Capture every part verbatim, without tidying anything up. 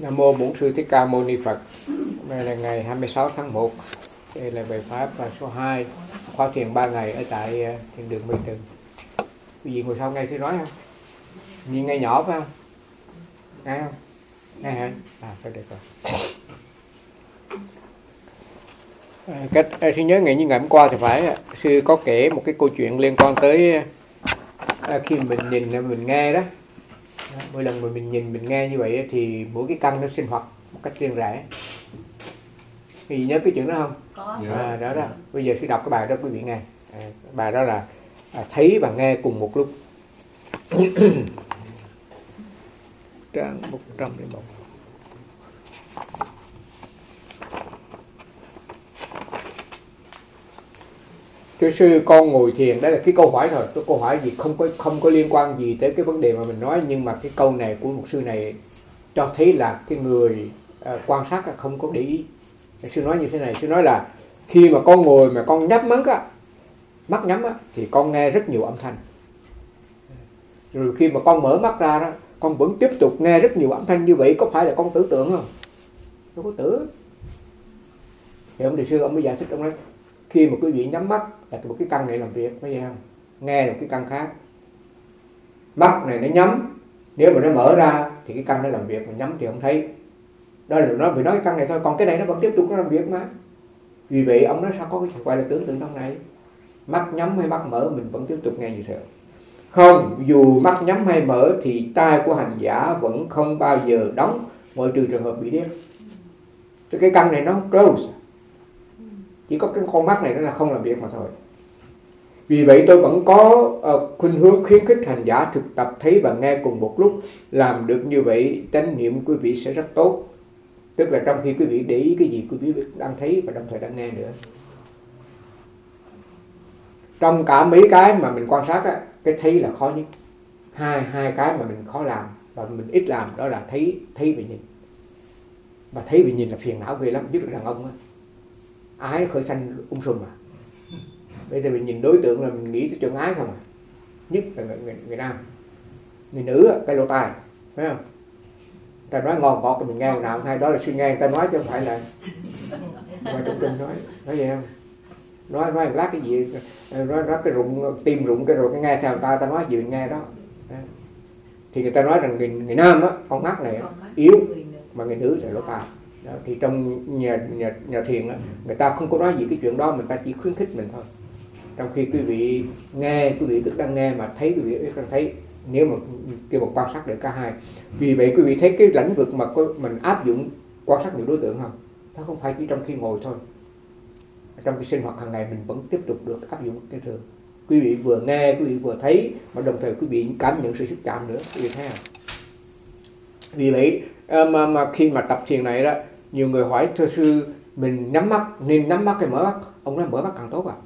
Nam mô Bổn Sư Thích Ca Mâu Ni Phật. Hôm nay là ngày hai mươi sáu tháng một. Đây là bài pháp số hai, khóa thiền ba ngày ở tại thiền đường Mây Từ. Quý vị ngồi sau nghe tôi nói không? Nhìn nghe nhỏ phải không? Nghe không? Nghe hả? À, thôi được rồi. À, cách tôi nhớ ngày như ngày hôm qua thì phải sư có kể một cái câu chuyện liên quan tới à, khi mình nhìn mình nghe đó. Mỗi lần mà mình nhìn mình nghe như vậy thì mỗi cái căn nó sinh hoạt một cách riêng rẽ. Thì nhớ cái chuyện đó không? Có. À, đó đó. Bây giờ sư đọc cái bài đó quý vị nghe. À, bài đó là à, thấy và nghe cùng một lúc. Trang một trăm lẻ một. Thưa sư, con ngồi thiền, đó là cái câu hỏi thôi, cái câu hỏi gì không có không có liên quan gì tới cái vấn đề mà mình nói, nhưng mà cái câu này của một sư này cho thấy là cái người uh, quan sát không có để ý. Sư nói như thế này, sư nói là khi mà con ngồi mà con nhắm mắt á, mắt nhắm á, thì con nghe rất nhiều âm thanh. Rồi khi mà con mở mắt ra đó, con vẫn tiếp tục nghe rất nhiều âm thanh như vậy, có phải là con tưởng tượng không? Đâu có tưởng. Thì ông thầy sư ông mới giải thích, ông nói khi mà quý vị nhắm mắt là một cái căn này làm việc, có vậy không? Nghe là một cái căn khác. Mắt này nó nhắm, nếu mà nó mở ra thì cái căn nó làm việc, mà nhắm thì không thấy. Đó là nó bị nói cái căn này thôi, còn cái này nó vẫn tiếp tục nó làm việc mà. Vì vậy ông nói sao có cái chuyện gọi là tưởng tượng trong này. Mắt nhắm hay mắt mở mình vẫn tiếp tục nghe như thế. Không, dù mắt nhắm hay mở thì tai của hành giả vẫn không bao giờ đóng, ngoại trừ trường hợp bị điếc. Thì cái căn này nó close. Chỉ có cái con mắt này nó là không làm việc mà thôi. Vì vậy tôi vẫn có uh, khuynh hướng khuyến khích hành giả thực tập thấy và nghe cùng một lúc. Làm được như vậy chánh niệm quý vị sẽ rất tốt. Tức là trong khi quý vị để ý cái gì quý vị đang thấy và đồng thời đang nghe nữa. Trong cả mấy cái mà mình quan sát á, cái thấy là khó nhất. Hai hai cái mà mình khó làm và mình ít làm đó là thấy thấy và nhìn. Mà thấy và nhìn là phiền não ghê lắm, nhất là đàn ông á. Ái khởi sanh ung sùm à. Bây giờ mình nhìn đối tượng là mình nghĩ tới chuyện ái không à. Nhất là người, người, người nam. Người nữ cái lỗ tai, phải không? Ta nói ngon ngọt thì mình nghe nào hay, đó là suy nghe người ta nói chứ không phải là ngoài trong kinh nói, nói vậy không? Nói nói lát cái gì, nói, nói cái rụng tim rụng cái rồi cái nghe sao người ta ta nói gì mình nghe đó. Thì người ta nói rằng người, người nam á, con mắt này yếu, mà người nữ là lỗ tai. Đó, thì trong nhà, nhà, nhà thiền á, người ta không có nói gì cái chuyện đó, người ta chỉ khuyến khích mình thôi. Trong khi quý vị nghe, quý vị tức đang nghe mà thấy quý vị đang thấy, nếu mà kêu một quan sát được cả hai. Vì vậy quý vị thấy cái lĩnh vực mà mình áp dụng quan sát những đối tượng không? Nó không phải chỉ trong khi ngồi thôi. Trong cái sinh hoạt hàng ngày mình vẫn tiếp tục được áp dụng cái thường. Quý vị vừa nghe, quý vị vừa thấy, mà đồng thời quý vị cảm nhận sự xúc chạm nữa, quý vị thấy không? Vì vậy mà, mà khi mà tập thiền này đó, nhiều người hỏi thưa sư mình nhắm mắt nên nhắm mắt hay mở mắt? Ông nói mở mắt càng tốt à.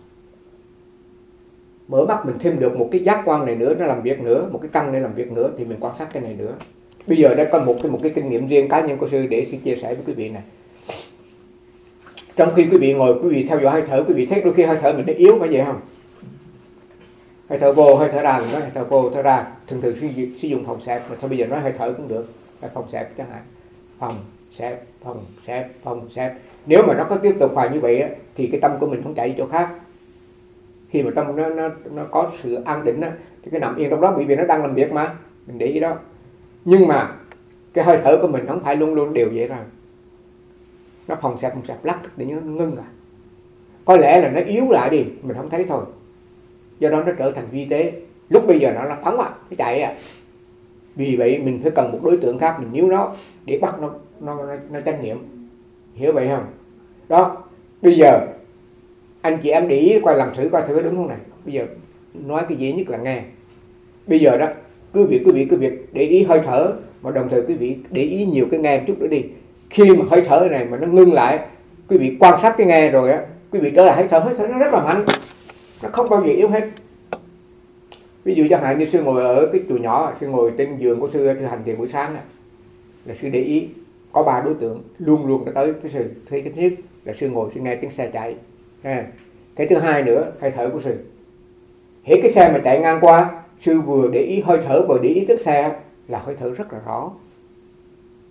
Mở mắt mình thêm được một cái giác quan này nữa, nó làm việc nữa, một cái căn này làm việc nữa thì mình quan sát cái này nữa. Bây giờ đã có một cái một cái kinh nghiệm riêng cá nhân của sư để xin chia sẻ với quý vị này. Trong khi quý vị ngồi, quý vị theo dõi hơi thở, quý vị thấy đôi khi hơi thở mình nó yếu phải vậy không? Hơi thở vô, hơi thở ra, mình nói hơi thở vô, thở ra. Thường thường sử dụng phòng xẹp, mà thôi bây giờ nói hơi thở cũng được. Phòng xẹp chẳng hạn. Phòng xẹp, phòng xẹp, phòng xẹp. Nếu mà nó có tiếp tục hoài như vậy á, thì cái tâm của mình không chạy đi chỗ khác. Khi mà tâm nó, nó, nó có sự an định á, thì cái nằm yên trong đó bởi vì nó đang làm việc mà. Mình để ý đó. Nhưng mà cái hơi thở của mình không phải luôn luôn đều vậy rồi. Nó phòng xẹp, phòng xẹp lắc tự nhiên nó ngưng à. Có lẽ là nó yếu lại đi, mình không thấy thôi. Do đó nó trở thành vi tế. Lúc bây giờ nó là phóng à, nó chạy à. Vì vậy mình phải cần một đối tượng khác mình níu nó để bắt nó nó nó, nó chánh niệm. Hiểu vậy không? Đó. Bây giờ anh chị em để ý coi làm thử coi thử đúng không này. Bây giờ nói cái dễ nhất là nghe. Bây giờ đó quý vị quý vị quý vị để ý hơi thở, mà đồng thời quý vị để ý nhiều cái nghe một chút nữa đi. Khi mà hơi thở này mà nó ngưng lại, quý vị quan sát cái nghe rồi á, quý vị trở lại hơi thở, hơi thở nó rất là mạnh, nó không bao giờ yếu hết. Ví dụ chẳng hạn như sư ngồi ở cái chùa nhỏ, sư ngồi trên giường của sư, sư hành thiền buổi sáng này, là sư để ý có ba đối tượng luôn luôn đã tới với sư. Thế cái thứ nhất là sư ngồi sư nghe tiếng xe chạy. À, cái thứ hai nữa hơi thở của sư. Hễ cái xe mà chạy ngang qua, sư vừa để ý hơi thở vừa để ý tức xe là hơi thở rất là rõ.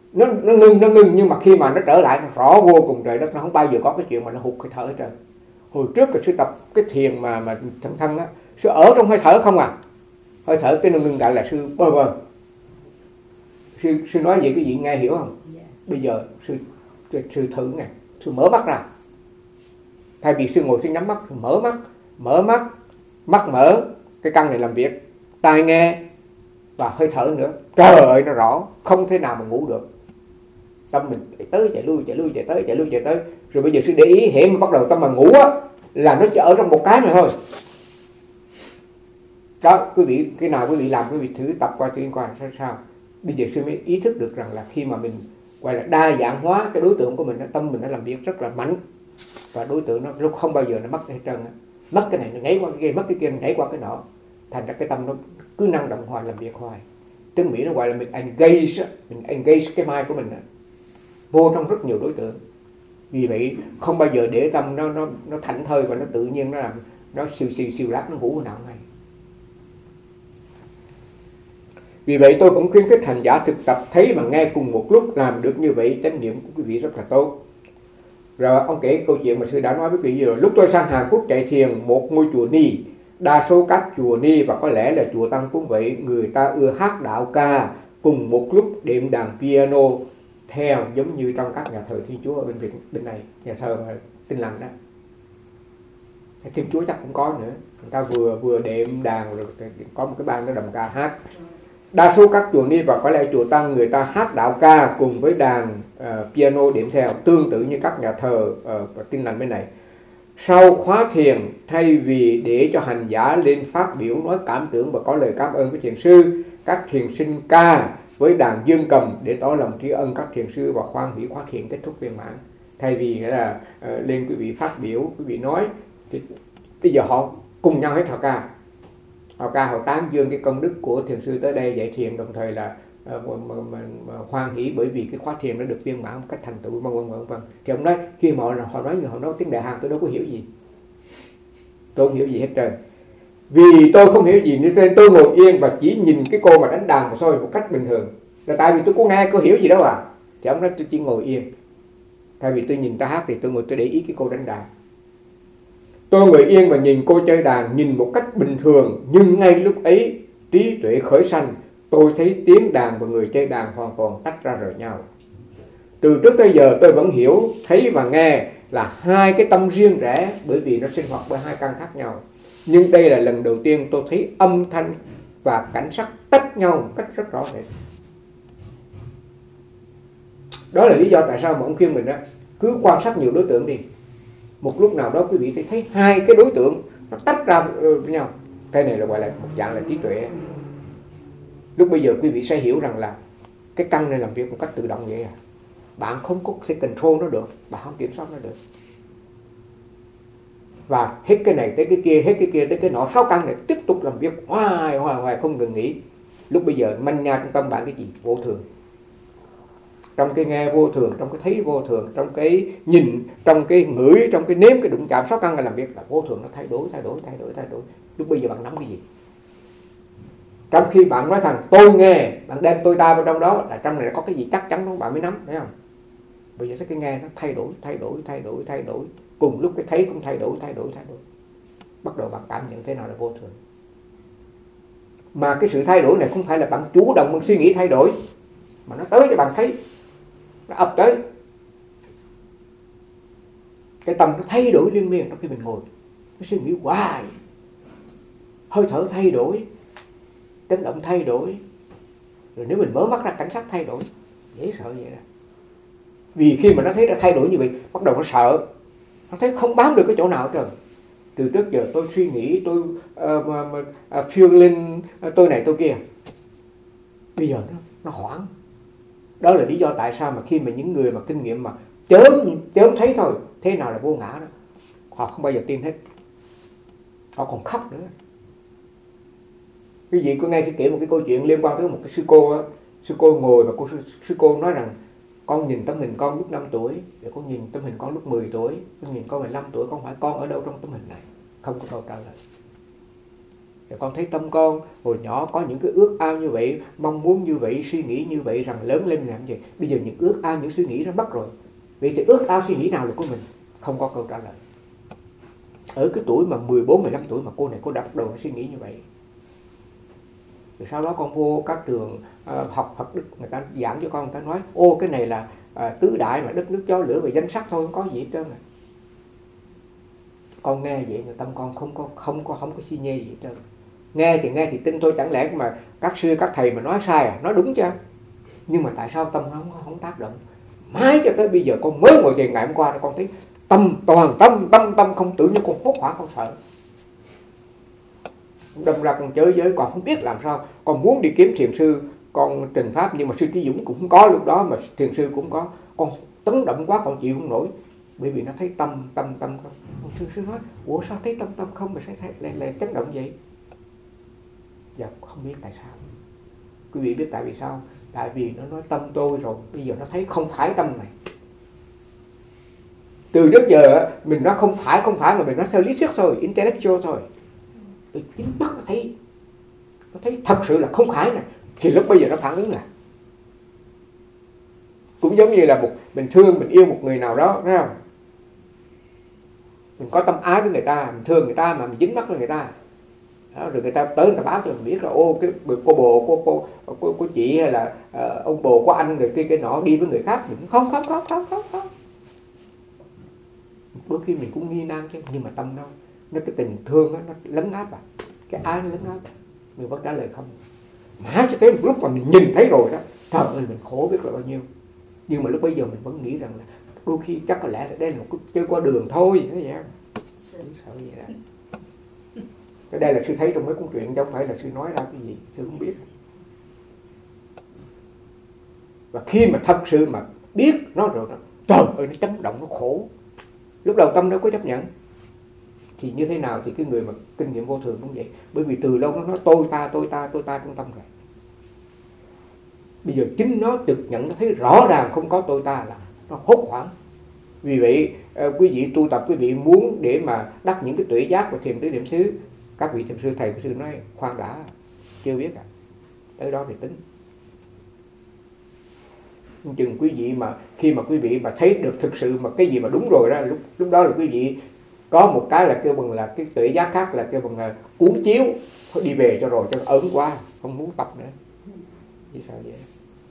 nó nó ngưng nó ngưng nhưng mà khi mà nó trở lại nó rõ vô cùng trời đất, nó không bao giờ có cái chuyện mà nó hụt hơi thở hết trơn. Hồi trước cái sư tập cái thiền mà mà thân thân á, sư ở trong hơi thở không à, hơi thở cái nó ngưng lại là sư bơ vơ. Sư sư nói vậy cái gì nghe hiểu không? Yeah. Bây giờ sư sư thử nghe, sư mở mắt ra, thay vì sư ngồi sư nhắm mắt, mở mắt, mở mắt, mắt mở, cái căn này làm việc, tai nghe và hơi thở nữa. Trời ơi nó rõ, không thể nào mà ngủ được. Tâm mình chạy tới chạy lui chạy lui chạy tới chạy lui chạy tới. Rồi bây giờ sư để ý hiện bắt đầu tâm mà ngủ á, là nó chỉ ở trong một cái mà thôi. Đó, quý vị cái nào quý vị làm quý vị thử tập qua thử qua sao sao. Bây giờ sư mới ý thức được rằng là khi mà mình gọi là đa dạng hóa cái đối tượng của mình, tâm mình nó làm việc rất là mạnh và đối tượng nó lúc không bao giờ nó mất cái trơn, mất cái này nó nhảy qua cái kia, mất cái kia nó nhảy qua cái nọ, thành ra cái tâm nó cứ năng động hoài, làm việc hoài. Tiếng Mỹ nó gọi là mình engage, mình engage cái mind của mình vô trong rất nhiều đối tượng. Vì vậy không bao giờ để tâm nó nó nó thảnh thơi và nó tự nhiên nó làm nó siêu siêu siêu lát nó ngủ hồi nào ngay. Vì vậy tôi cũng khuyến khích hành giả thực tập thấy và nghe cùng một lúc, làm được như vậy chánh niệm của quý vị rất là tốt. Rồi ông kể câu chuyện mà sư đã nói với quý vị rồi. Lúc tôi sang Hàn Quốc chạy thiền một ngôi chùa Ni, đa số các chùa Ni và có lẽ là chùa Tăng cũng vậy, người ta ưa hát đạo ca cùng một lúc đệm đàn piano theo, giống như trong các nhà thờ Thiên Chúa ở bên Việt bên này, nhà thờ Tin Lành đó. Thiên Chúa chắc cũng có nữa, người ta vừa vừa đệm đàn rồi có một cái ban nó đầm ca hát. Đa số các chùa Ni và có lẽ chùa Tăng người ta hát đạo ca cùng với đàn uh, piano đệm theo, tương tự như các nhà thờ uh, Tin Lành bên này. Sau khóa thiền, thay vì để cho hành giả lên phát biểu nói cảm tưởng và có lời cảm ơn với thiền sư, các thiền sinh ca với đàn dương cầm để tỏ lòng tri ân các thiền sư và khoan hỷ khóa thiền kết thúc viên mãn. Thay vì là uh, lên quý vị phát biểu, quý vị nói, thì bây giờ họ cùng nhau hết họ ca. Họ ca họ tán dương cái công đức của thiền sư tới đây dạy thiền, đồng thời là uh, mà, mà, mà hoan hỷ bởi vì cái khóa thiền nó được viên mãn một cách thành tựu, vân vân vân vân. Thì ông nói khi mà họ, họ nói như họ nói tiếng Đại Hàn tôi đâu có hiểu gì, tôi không hiểu gì hết trơn. Vì tôi không hiểu gì nên tôi ngồi yên và chỉ nhìn cái cô mà đánh đàn mà thôi, một cách bình thường. Là tại vì tôi có nghe, có hiểu gì đâu à. Thì ông nói tôi chỉ ngồi yên. Thay vì tôi nhìn ta hát thì tôi ngồi tôi để ý cái cô đánh đàn. Tôi ngồi yên và nhìn cô chơi đàn, nhìn một cách bình thường, nhưng ngay lúc ấy trí tuệ khởi sanh, tôi thấy tiếng đàn và người chơi đàn hoàn toàn tách ra rời nhau. Từ trước tới giờ tôi vẫn hiểu, thấy và nghe là hai cái tâm riêng rẽ, bởi vì nó sinh hoạt bởi hai căn khác nhau. Nhưng đây là lần đầu tiên tôi thấy âm thanh và cảnh sắc tách nhau một cách rất rõ rệt. Đó là lý do tại sao mà ông khuyên mình đó, cứ quan sát nhiều đối tượng đi. Một lúc nào đó quý vị sẽ thấy hai cái đối tượng nó tách ra với nhau. Cái này là gọi là một dạng là trí tuệ. Lúc bây giờ quý vị sẽ hiểu rằng là cái căn này làm việc một cách tự động vậy à. Bạn không có thể control nó được, bạn không kiểm soát nó được. Và hết cái này tới cái kia, hết cái kia tới cái nọ, sáu căn này tiếp tục làm việc hoài hoài hoài không ngừng nghỉ. Lúc bây giờ manh nha trong tâm bạn cái gì? Vô thường. Trong cái nghe vô thường, trong cái thấy vô thường, trong cái nhìn, trong cái ngửi, trong cái nếm, cái đụng chạm, sáu căn là làm việc là vô thường, nó thay đổi, thay đổi, thay đổi, thay đổi. Lúc bây giờ bạn nắm cái gì? Trong khi bạn nói rằng tôi nghe, bạn đem tôi ta vào trong đó, là trong này có cái gì chắc chắn đó bạn mới nắm, thấy không? Bây giờ cái nghe nó thay đổi, thay đổi, thay đổi, thay đổi. Cùng lúc cái thấy cũng thay đổi, thay đổi, thay đổi. Bắt đầu bạn cảm nhận thế nào là vô thường. Mà cái sự thay đổi này không phải là bạn chủ động bằng suy nghĩ thay đổi, mà nó tới cho bạn thấy, nó ập tới. Cái tâm nó thay đổi liên miên trong khi mình ngồi, nó suy nghĩ hoài, hơi thở thay đổi, chấn động thay đổi. Rồi nếu mình mở mắt ra cảnh sắc thay đổi, dễ sợ vậy đó. Vì khi mà nó thấy nó thay đổi như vậy, bắt đầu nó sợ, nó thấy không bám được cái chỗ nào hết trơn. Từ trước giờ tôi suy nghĩ, tôi uh, uh, feeling, uh, tôi này tôi kia. Bây giờ nó, nó hoảng. Đó là lý do tại sao mà khi mà những người mà kinh nghiệm mà chớm, chớm thấy thôi, thế nào là vô ngã đó, họ không bao giờ tin hết. Họ còn khóc nữa. Quý vị có nghe sư kể một cái câu chuyện liên quan tới một cái sư cô đó. Sư cô ngồi và cô sư, sư cô nói rằng con nhìn tấm hình con lúc năm tuổi, để con nhìn tấm hình con lúc mười tuổi, con nhìn con mười lăm tuổi, con hỏi con ở đâu trong tấm hình này? Không có câu trả lời. Rồi con thấy tâm con hồi nhỏ có những cái ước ao như vậy, mong muốn như vậy, suy nghĩ như vậy, rằng lớn lên làm gì. Bây giờ những ước ao, những suy nghĩ đó mất rồi. Vậy thì ước ao suy nghĩ nào là của mình? Không có câu trả lời. Ở cái tuổi mà mười bốn, mười lăm tuổi mà cô này cô đã bắt đầu suy nghĩ như vậy. Rồi sau đó con vô các trường uh, học Phật Đức, người ta giảng cho con, người ta nói ô cái này là uh, tứ đại mà đất nước gió lửa và danh sắc thôi, không có gì hết trơn này. Con nghe vậy mà tâm con không có không có không có si nhê gì hết trơn. Nghe thì nghe thì tin thôi, chẳng lẽ mà các sư các thầy mà nói sai à? Nói đúng chứ. Nhưng mà tại sao tâm nó không, không tác động? Mãi cho tới bây giờ con mới ngồi thiền ngày hôm qua con thấy tâm toàn tâm tâm tâm không, tự nhiên con hốt hoảng, con sợ. Đâm ra con chới giới, còn không biết làm sao. Con muốn đi kiếm thiền sư, con trình pháp, nhưng mà sư Trí Dũng cũng không có lúc đó, mà thiền sư cũng có. Con tấn động quá, con chịu không nổi. Bởi vì nó thấy tâm, tâm, tâm không. Thiền sư nói, ủa sao thấy tâm, tâm không mà sẽ lại, lại chấn động vậy? Dạ không biết tại sao. Quý vị biết tại vì sao? Tại vì nó nói tâm tôi rồi, bây giờ nó thấy không phải tâm này. Từ trước giờ mình nói không phải, không phải mà mình nói theo lý thuyết thôi, intellectual thôi. Thì chính mắt nó thấy, nó thấy thật sự là không phải này, thì lúc bây giờ nó phản ứng là. Cũng giống như là một mình thương, mình yêu một người nào đó, thấy không? Mình có tâm ái với người ta, mình thương người ta mà mình dính mắc với người ta. Đó, rồi người ta tới người ta báo cho mình biết là ô cái cô bồ cô cô cô, cô chị hay là uh, ông bồ của anh rồi cái cái nọ đi với người khác, mình không không không không không không. Đôi khi mình cũng nghi nan chứ, nhưng mà tâm nó nó cái tình thương đó, nó lấn áp à, cái ái nó lấn áp à. Mình vẫn trả lời không. Mãi cho tới một lúc mà mình nhìn thấy rồi đó, trời ơi mình khổ biết là bao nhiêu. Nhưng mà lúc bây giờ mình vẫn nghĩ rằng là đôi khi chắc có lẽ là đây là một cái chơi qua đường thôi, thế vậy. Sợ vậy đó. Cái đây là sư thấy trong mấy cuốn truyện, chứ không phải là sư nói ra cái gì, sư không biết. Và khi mà thật sự mà biết nó rồi đó, trời ơi nó chấn động, nó khổ. Lúc đầu tâm đâu có chấp nhận. Thì như thế nào thì cái người mà kinh nghiệm vô thường cũng vậy. Bởi vì từ lâu nó nói tôi ta, tôi ta, tôi ta trong tâm rồi. Bây giờ chính nó trực nhận, nó thấy rõ ràng không có tôi ta là nó hốt hoảng. Vì vậy quý vị tu tập, quý vị muốn để mà đắc những cái tuệ giác và thiền tứ niệm xứ, các vị thiền sư thầy của sư nói khoan đã, chưa biết à, tới đó thì tính. Chừng quý vị mà khi mà quý vị mà thấy được thực sự mà cái gì mà đúng rồi đó, lúc lúc đó là quý vị có một cái là kêu bằng là cái tuệ giác khác, là kêu bằng là cuốn chiếu thôi, đi về cho rồi, cho ớn quá, không muốn tập nữa. Vì sao vậy?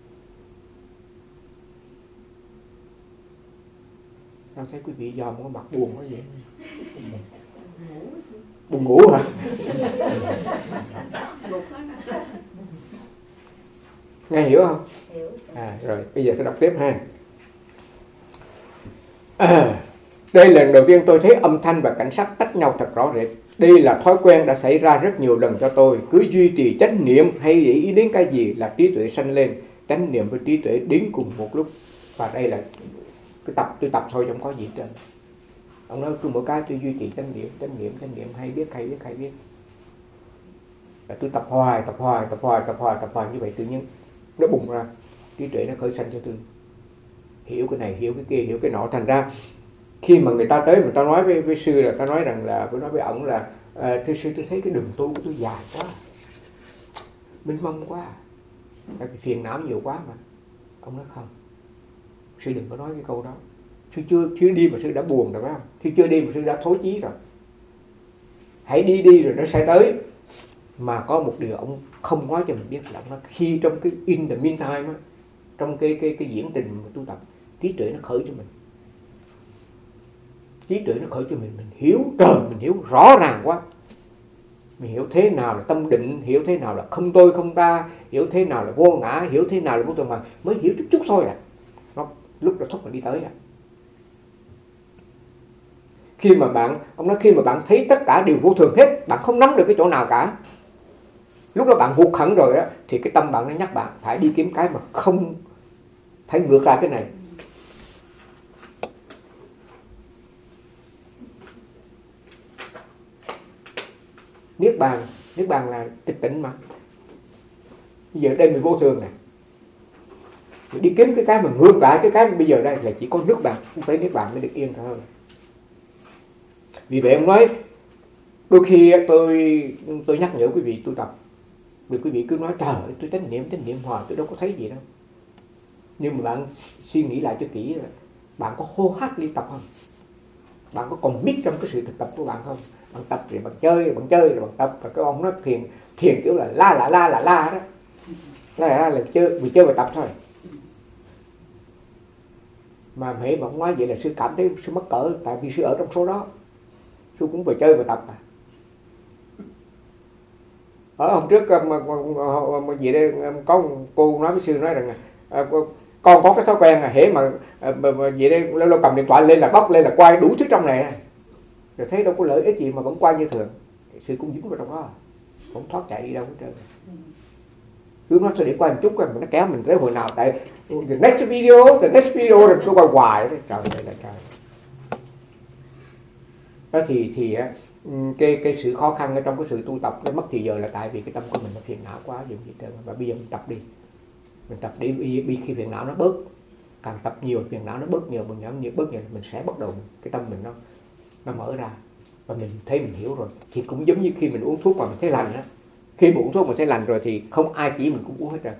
Sao thấy quý vị dòm có mặt buồn quá vậy? Buồn ngủ hả? Nghe hiểu không? Hiểu. À, rồi bây giờ sẽ đọc tiếp ha. À, đây là lần đầu tiên tôi thấy âm thanh và cảnh sắc tách nhau thật rõ rệt. Đây là thói quen đã xảy ra rất nhiều lần cho tôi. Cứ duy trì chánh niệm hay để ý đến cái gì là trí tuệ sanh lên. Chánh niệm với trí tuệ đến cùng một lúc. Và đây là cái tập tôi tập thôi, không có gì hết. Ông nói cứ mỗi cái tôi duy trì chánh niệm, chánh niệm, chánh niệm, hay biết, hay biết, hay biết. Và tôi tập hoài, tập hoài, tập hoài, tập hoài, tập hoài như vậy tự nhiên nó bùng ra, trí tuệ nó khởi sanh cho tôi. Hiểu cái này, hiểu cái kia, hiểu cái nọ. Thành ra khi mà người ta tới, người ta nói với, với sư là ta nói rằng là, tôi nói với ổng là à, thưa sư tôi thấy cái đường tu của tôi dài quá, mênh mông quá, tại vì phiền não nhiều quá mà. Ông nói không, sư đừng có nói cái câu đó. Sư chưa, chưa đi mà sư đã buồn rồi phải không? Sư chưa đi mà sư đã thối chí rồi. Hãy đi đi rồi nó sẽ tới. Mà có một điều ông không nói cho mình biết là nó khi trong cái in the meantime á, trong cái cái cái diễn trình mà tu tập, trí tuệ nó khởi cho mình. Trí tuệ nó khởi cho mình, mình hiểu, trời, mình hiểu rõ ràng quá. Mình hiểu thế nào là tâm định, hiểu thế nào là không tôi không ta, hiểu thế nào là vô ngã, hiểu thế nào là vô thường, mà mới hiểu chút chút thôi à. Nó lúc nó thúc mình đi tới à. Khi mà bạn, ông nói khi mà bạn thấy tất cả đều vô thường hết, bạn không nắm được cái chỗ nào cả. Lúc đó bạn hụt hẳn rồi đó, thì cái tâm bạn nó nhắc bạn phải đi kiếm cái mà không, phải ngược lại cái này. Niết bàn, niết bàn là tịch tỉnh mà. Bây giờ đây mình vô thường này, mình đi kiếm cái cái mà ngược lại cái cái bây giờ đây là chỉ có nước bàn, không phải niết bàn mới được yên thôi. Vì vậy ông nói Đôi khi tôi tôi nhắc nhở quý vị tu tập, vì quý vị cứ nói trời ơi tôi chánh niệm chánh niệm hoài tôi đâu có thấy gì đâu. Nhưng mà bạn suy nghĩ lại cho kỹ là bạn có hô hấp liên tập không? Bạn có còn mít trong cái sự thực tập của bạn không? Bạn tập rồi bạn chơi, bạn chơi rồi bạn tập. Và cái ông nói thiền, thiền kiểu là la la la la la đó. La la là chơi, vì chơi và tập thôi. Mà hễ mà ông nói vậy là sư cảm thấy sư mắc cỡ, tại vì sư ở trong số đó. Sư cũng vừa chơi vừa tập à. Ở hôm trước mà, mà, mà, mà gì đây có cô nói với sư nói rằng à, con có cái thói quen là hễ mà, mà, mà gì đây lâu lâu cầm điện thoại lên là bóc lên là quay đủ thứ trong này, rồi thấy đâu có lợi ích gì mà vẫn quay như thường. Sư cũng dính vào trong đó, không thoát chạy đi đâu hết trơn. Cứ nói sao để quay một chút, nó kéo mình tới hồi nào, tại the next video, the next video rồi cứ quay hoài. Trời ơi là trời. Đó thì thì cái cái sự khó khăn ở trong cái sự tu tập, cái mất thì giờ là tại vì cái tâm của mình nó phiền não quá dùng gì trơn. Và bây giờ mình tập đi, mình tập đi, đi khi phiền não nó bớt, càng tập nhiều phiền não nó bớt nhiều, mình nhắm nhiều bớt nhiều, mình sẽ bắt đầu cái tâm mình nó nó mở ra và mình thấy mình hiểu rồi. Thì cũng giống như khi mình uống thuốc mà mình thấy lành á, khi mình uống thuốc mình thấy lành rồi thì không ai chỉ mình cũng uống hết rồi,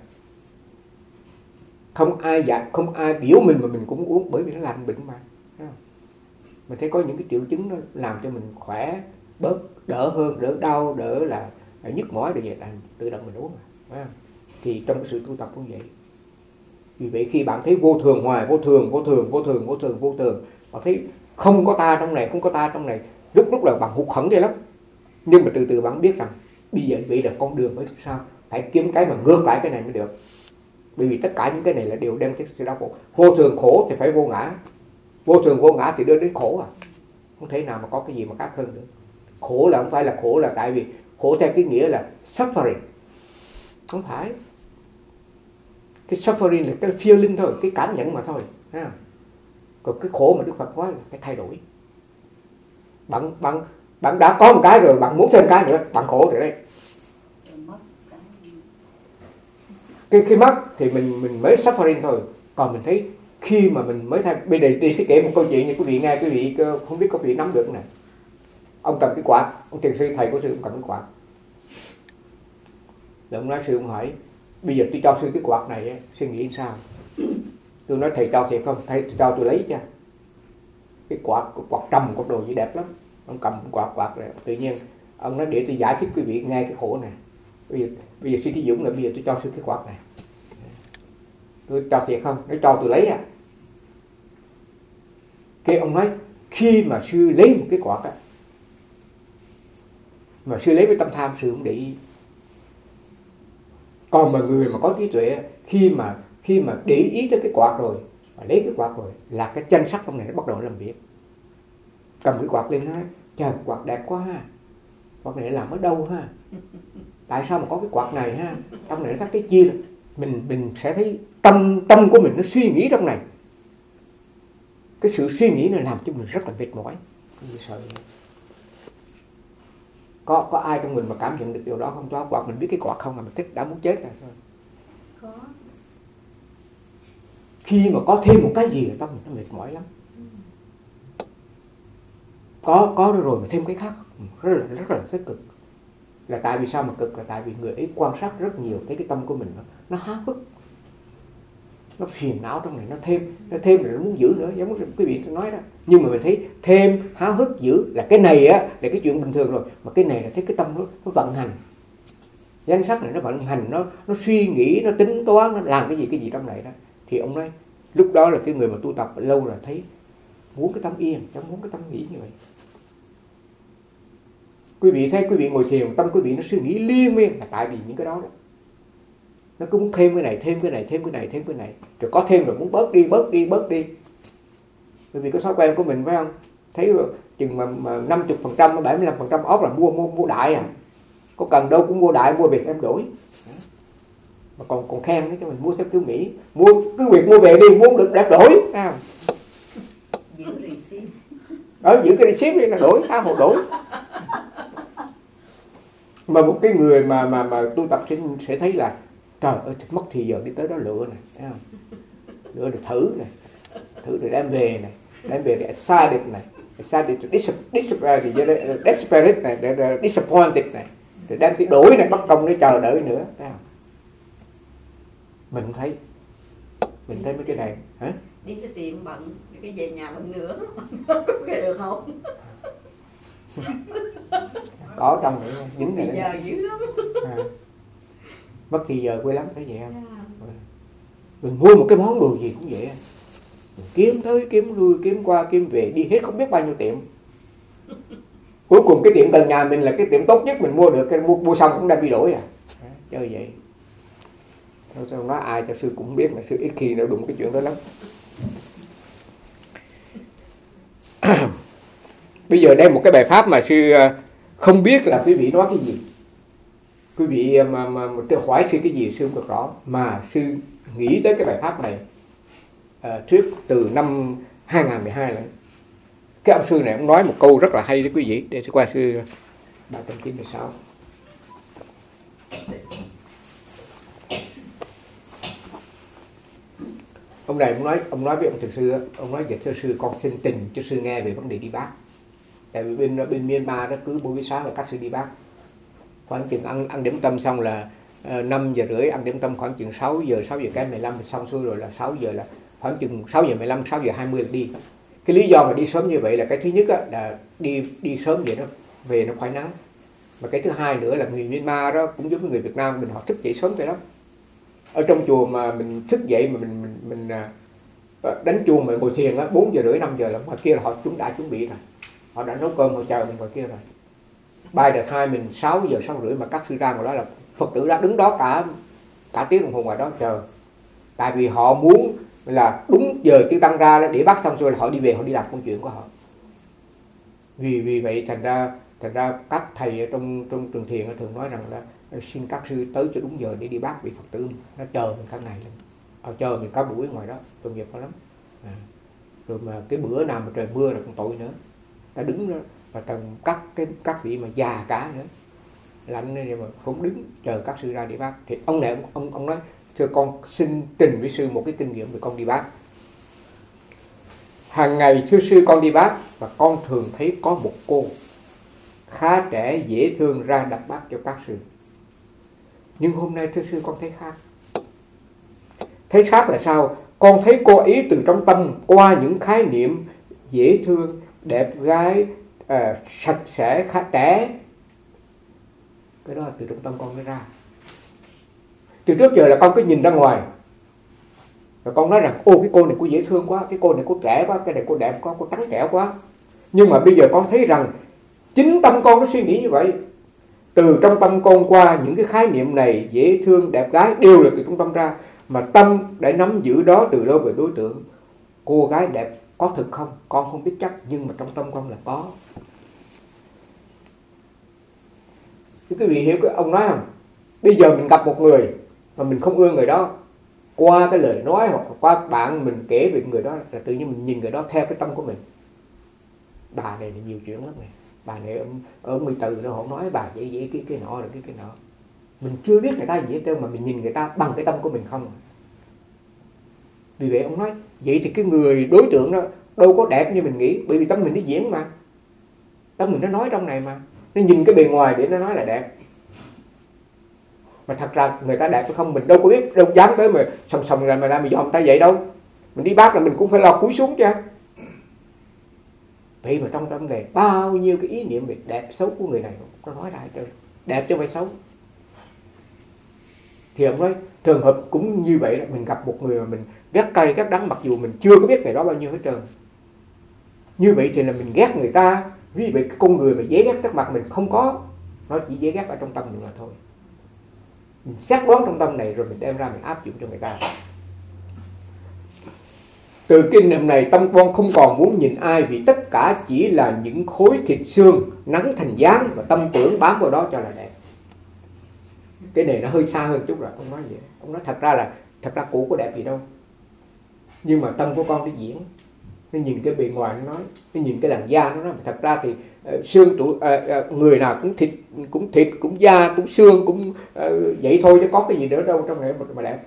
không ai dạy, không ai biểu mình mà mình cũng uống, bởi vì nó lành bệnh mà. Mình thấy có những cái triệu chứng nó làm cho mình khỏe, bớt, đỡ hơn, đỡ đau, đỡ là nhức mỏi rồi vậy là tự động mình uống mà. Thì trong cái sự tu tập cũng vậy. Vì vậy khi bạn thấy vô thường hoài, vô thường, vô thường, vô thường, vô thường, vô thường, bạn thấy không có ta trong này, không có ta trong này, lúc lúc là bạn hụt hẫng ghê lắm. Nhưng mà từ từ bạn biết rằng bây giờ vậy là con đường phải sao? Phải kiếm cái mà ngược lại cái này mới được. Bởi vì tất cả những cái này là đều đem tới sự đau khổ. Vô thường khổ thì phải vô ngã. Vô thường vô ngã thì đưa đến khổ à. Không thể nào mà có cái gì mà khác hơn được. Khổ là không phải là khổ là tại vì khổ theo cái nghĩa là suffering. Không phải. Cái suffering là cái feeling thôi, cái cảm nhận mà thôi. Còn cái khổ mà Đức Phật nói là cái thay đổi. Bạn, bạn, bạn đã có một cái rồi, bạn muốn thêm cái nữa, bạn khổ rồi đấy. Cái khi mất thì mình mình mới suffering thôi. Còn mình thấy khi mà mình mới thay, bây giờ đi sẽ kể một câu chuyện như quý vị nghe, quý vị không biết có quý vị nắm được này. Ông cầm cái quạt, ông thiền sư thầy của sư ông cầm cái quạt. Rồi ông nói sư ông hỏi, bây giờ tôi cho sư cái quạt này, suy nghĩ sao? Tôi nói thầy cho thiệt không? Thầy cho tôi lấy cho. Cái quạt, cái quạt trầm, quạt đồ gì đẹp lắm. Ông cầm quạt quạt rồi, tự nhiên ông nói để tôi giải thích quý vị nghe cái khổ này. Bây giờ, bây giờ sư Thí Dũng là bây giờ tôi cho sư cái quạt này. Tôi cho thiệt không? Nói cho tôi lấy à. Cái ông nói khi mà sư lấy một cái quạt á, mà sư lấy với tâm tham, sư không để ý. Còn mà người mà có trí tuệ, khi mà khi mà để ý tới cái quạt rồi, mà lấy cái quạt rồi, là cái chân sắc trong này nó bắt đầu làm việc. Cầm cái quạt lên nói, trời quạt đẹp quá ha, quạt này làm ở đâu ha, tại sao mà có cái quạt này ha, trong này nó thắt cái chia. Mình mình sẽ thấy tâm tâm của mình nó suy nghĩ trong này. Cái sự suy nghĩ này làm cho mình rất là mệt mỏi. Có có ai trong mình mà cảm nhận được điều đó không? Cho quạt mình biết cái quạt không là mình thích đã muốn chết rồi. Có. Khi mà có thêm một cái gì là tâm mình nó mệt mỏi lắm. Có có rồi mà thêm cái khác rất là rất là tích cực. Là tại vì sao mà cực? Là tại vì người ấy quan sát rất nhiều, thấy cái tâm của mình nó, nó háo hức, nó phiền não trong này, nó thêm nó thêm rồi nó muốn giữ nữa, giống như quý vị nói đó. Nhưng mà mình thấy thêm háo hức giữ là cái này á là cái chuyện bình thường rồi, mà cái này là thấy cái tâm nó, nó vận hành, danh sắc này nó vận hành, nó nó suy nghĩ, nó tính toán, nó làm cái gì cái gì trong này đó. Thì ông nói lúc đó là cái người mà tu tập lâu rồi thấy muốn cái tâm yên, chẳng muốn cái tâm nghĩ như vậy. Quý vị thấy quý vị ngồi thiền, tâm quý vị nó suy nghĩ liên miên là tại vì những cái đó đó. Nó cứ muốn thêm cái này, thêm cái này, thêm cái này, thêm cái này. Rồi có thêm rồi muốn bớt đi, bớt đi, bớt đi. Bởi vì cái thói quen của mình phải không? Thấy chừng mà, mà năm mươi phần trăm, bảy mươi lăm phần trăm off là mua, mua, mua đại à. Có cần đâu cũng mua đại, mua về em đổi. Mà còn còn khen nữa cho mình mua theo kiểu Mỹ. Mua, cứ việc mua về đi, muốn được đẹp đổi. À. Giữ receipt. Đó, giữ cái receipt đi là đổi, tha hồ đổi. Mà một cái người mà mà mà tu tập sẽ, sẽ thấy là trời ơi mất thì giờ đi tới đó lựa này, thấy không? Lựa được thử này, thử rồi đem về này, đem về để excited này, Desperate, desperate này, disappointed này, rồi đem cái đổi này bất công để chờ đợi nữa, thấy không? Mình thấy, mình thấy mấy cái này, hả? Đi cho tiệm bận, cái về nhà bận nữa, có cái được không? Có trong này, dính này. Thì giờ dữ lắm. À. Mất thì giờ quê lắm, thấy vậy không? Yeah. Mình mua một cái món đồ gì cũng vậy, mình kiếm tới, kiếm lui, kiếm qua, kiếm về, đi hết không biết bao nhiêu tiệm. Cuối cùng cái tiệm gần nhà mình là cái tiệm tốt nhất mình mua được, cái mua, mua xong cũng đã bị đổi à. Chơi vậy. Tôi nói ai cho sư cũng biết là sư ít khi nào đụng cái chuyện đó lắm. Bây giờ đây một cái bài pháp mà sư không biết là quý vị nói cái gì. Quý vị mà, mà, mà hỏi sư cái gì sư không được rõ. Mà sư nghĩ tới cái bài pháp này uh, thuyết từ năm hai không một hai lại. Cái ông sư này ông nói một câu rất là hay đấy quý vị. Để sư qua sư ba trăm chín mươi sáu. Ông này ông nói ông nói với ông thượng sư, ông nói dịch thưa sư con xin trình cho sư nghe về vấn đề đi Bác. Tại vì bên bên Myanmar đó cứ buổi sáng là các sư đi Bác. Khoảng chừng ăn ăn điểm tâm xong là uh, năm giờ rưỡi ăn điểm tâm, khoảng chừng sáu giờ sáu giờ cái mười lăm xong xuôi rồi là sáu giờ là khoảng chừng sáu giờ mười lăm sáu giờ hai mươi là đi. Cái lý do mà đi sớm như vậy là cái thứ nhất á, là đi đi sớm vậy đó về nó khoái nắng. Và cái thứ hai nữa là người Myanmar đó cũng giống như người Việt Nam mình, họ thức dậy sớm vậy đó. Ở trong chùa mà mình thức dậy mà mình mình, mình đánh chuông mà ngồi thiền á, bốn giờ rưỡi năm giờ là ngoài kia là họ chúng đã chuẩn bị rồi, họ đã nấu cơm họ chờ mình ngoài kia rồi. Bài đợt hai mình sáu giờ sáu rưỡi mà các sư ra ngoài đó là Phật tử đã đứng đó cả cả tiếng đồng hồ ngoài đó chờ, tại vì họ muốn là đúng giờ chư tăng ra để bắt xong rồi là họ đi về, họ đi làm công chuyện của họ. Vì vì vậy thành ra thành ra các thầy ở trong trong trường thiền thường nói rằng là xin các sư tới cho đúng giờ để đi bác, vì Phật tử nó chờ mình cả ngày luôn, họ chờ mình cả buổi ngoài đó, tội nghiệp lắm. À. Rồi mà cái bữa nào mà trời mưa là còn tội nữa, ta đứng đó và tầng các cái các vị mà già cả nữa, lạnh nên mà không đứng chờ các sư ra đi bác. Thì ông này ông ông, ông nói thưa con xin trình với sư một cái kinh nghiệm về con đi bác. Hàng ngày thưa sư con đi bác và con thường thấy có một cô khá trẻ dễ thương ra đặt bát cho các sư. Nhưng hôm nay thưa sư con thấy khác. Thấy khác là sao? Con thấy cô ấy từ trong tâm qua những khái niệm dễ thương, đẹp gái, à, sạch sẽ, khá trẻ. Cái đó là từ trong tâm con mới ra. Từ trước giờ là con cứ nhìn ra ngoài và con nói rằng ô cái cô này cô dễ thương quá, cái cô này cô trẻ quá, cái này cô đẹp quá, cô trắng trẻo quá. Nhưng mà bây giờ con thấy rằng chính tâm con nó suy nghĩ như vậy. Từ trong tâm con qua những cái khái niệm này dễ thương, đẹp gái đều là từ trong tâm ra. Mà tâm đã nắm giữ đó từ đâu về đối tượng. Cô gái đẹp có thực không? Con không biết chắc, nhưng mà trong tâm con là có. Quý vị hiểu cái ông nói không? Bây giờ mình gặp một người mà mình không ưa người đó, qua cái lời nói hoặc qua bạn mình kể về người đó là tự nhiên mình nhìn người đó theo cái tâm của mình. Bà này thì nhiều chuyện lắm này. Bà này ở, ở Mỹ Từ nó họ nói bà vậy vậy cái cái nọ rồi cái cái nọ. Mình chưa biết người ta gì hết trơn mà mình nhìn người ta bằng cái tâm của mình không. Vì vậy ông nói vậy thì cái người đối tượng đó đâu có đẹp như mình nghĩ, bởi vì tâm mình nó diễn mà. Tâm mình nó nói trong này mà. Nó nhìn cái bề ngoài để nó nói là đẹp. Mà thật ra người ta đẹp hay không mình đâu có biết, đâu dám tới mà sòng sòng là mà ra mình dòm tay vậy đâu. Mình đi bác là mình cũng phải lo cúi xuống chứ. Vậy mà trong tâm này bao nhiêu cái ý niệm về đẹp xấu của người này có nói ra hết trơn. Đẹp chứ không phải xấu. Thì ông nói trường hợp cũng như vậy đó, mình gặp một người mà mình ghét cay ghét đắng mặc dù mình chưa có biết người đó bao nhiêu hết trơn. Như vậy thì là mình ghét người ta, vì vậy cái con người mà dễ ghét trước mặt mình không có, nó chỉ dễ ghét ở trong tâm mình mà thôi. Mình xét đoán trong tâm này rồi mình đem ra mình áp dụng cho người ta. Từ kinh nghiệm này tâm con không còn muốn nhìn ai vì tất cả chỉ là những khối thịt xương nắng thành dáng và tâm tưởng bám vào đó cho là đẹp. Cái này nó hơi xa hơn chút rồi, ông nói vậy. Ông nói thật ra là thật ra cụ có đẹp gì đâu. Nhưng mà tâm của con nó diễn. Nó nhìn cái bề ngoài nó nói, nó nhìn cái làn da nó nói thật ra thì uh, xương tụ, uh, uh, người nào cũng thịt cũng thịt cũng da cũng xương cũng uh, vậy thôi chứ có cái gì nữa đâu trong này mà đẹp.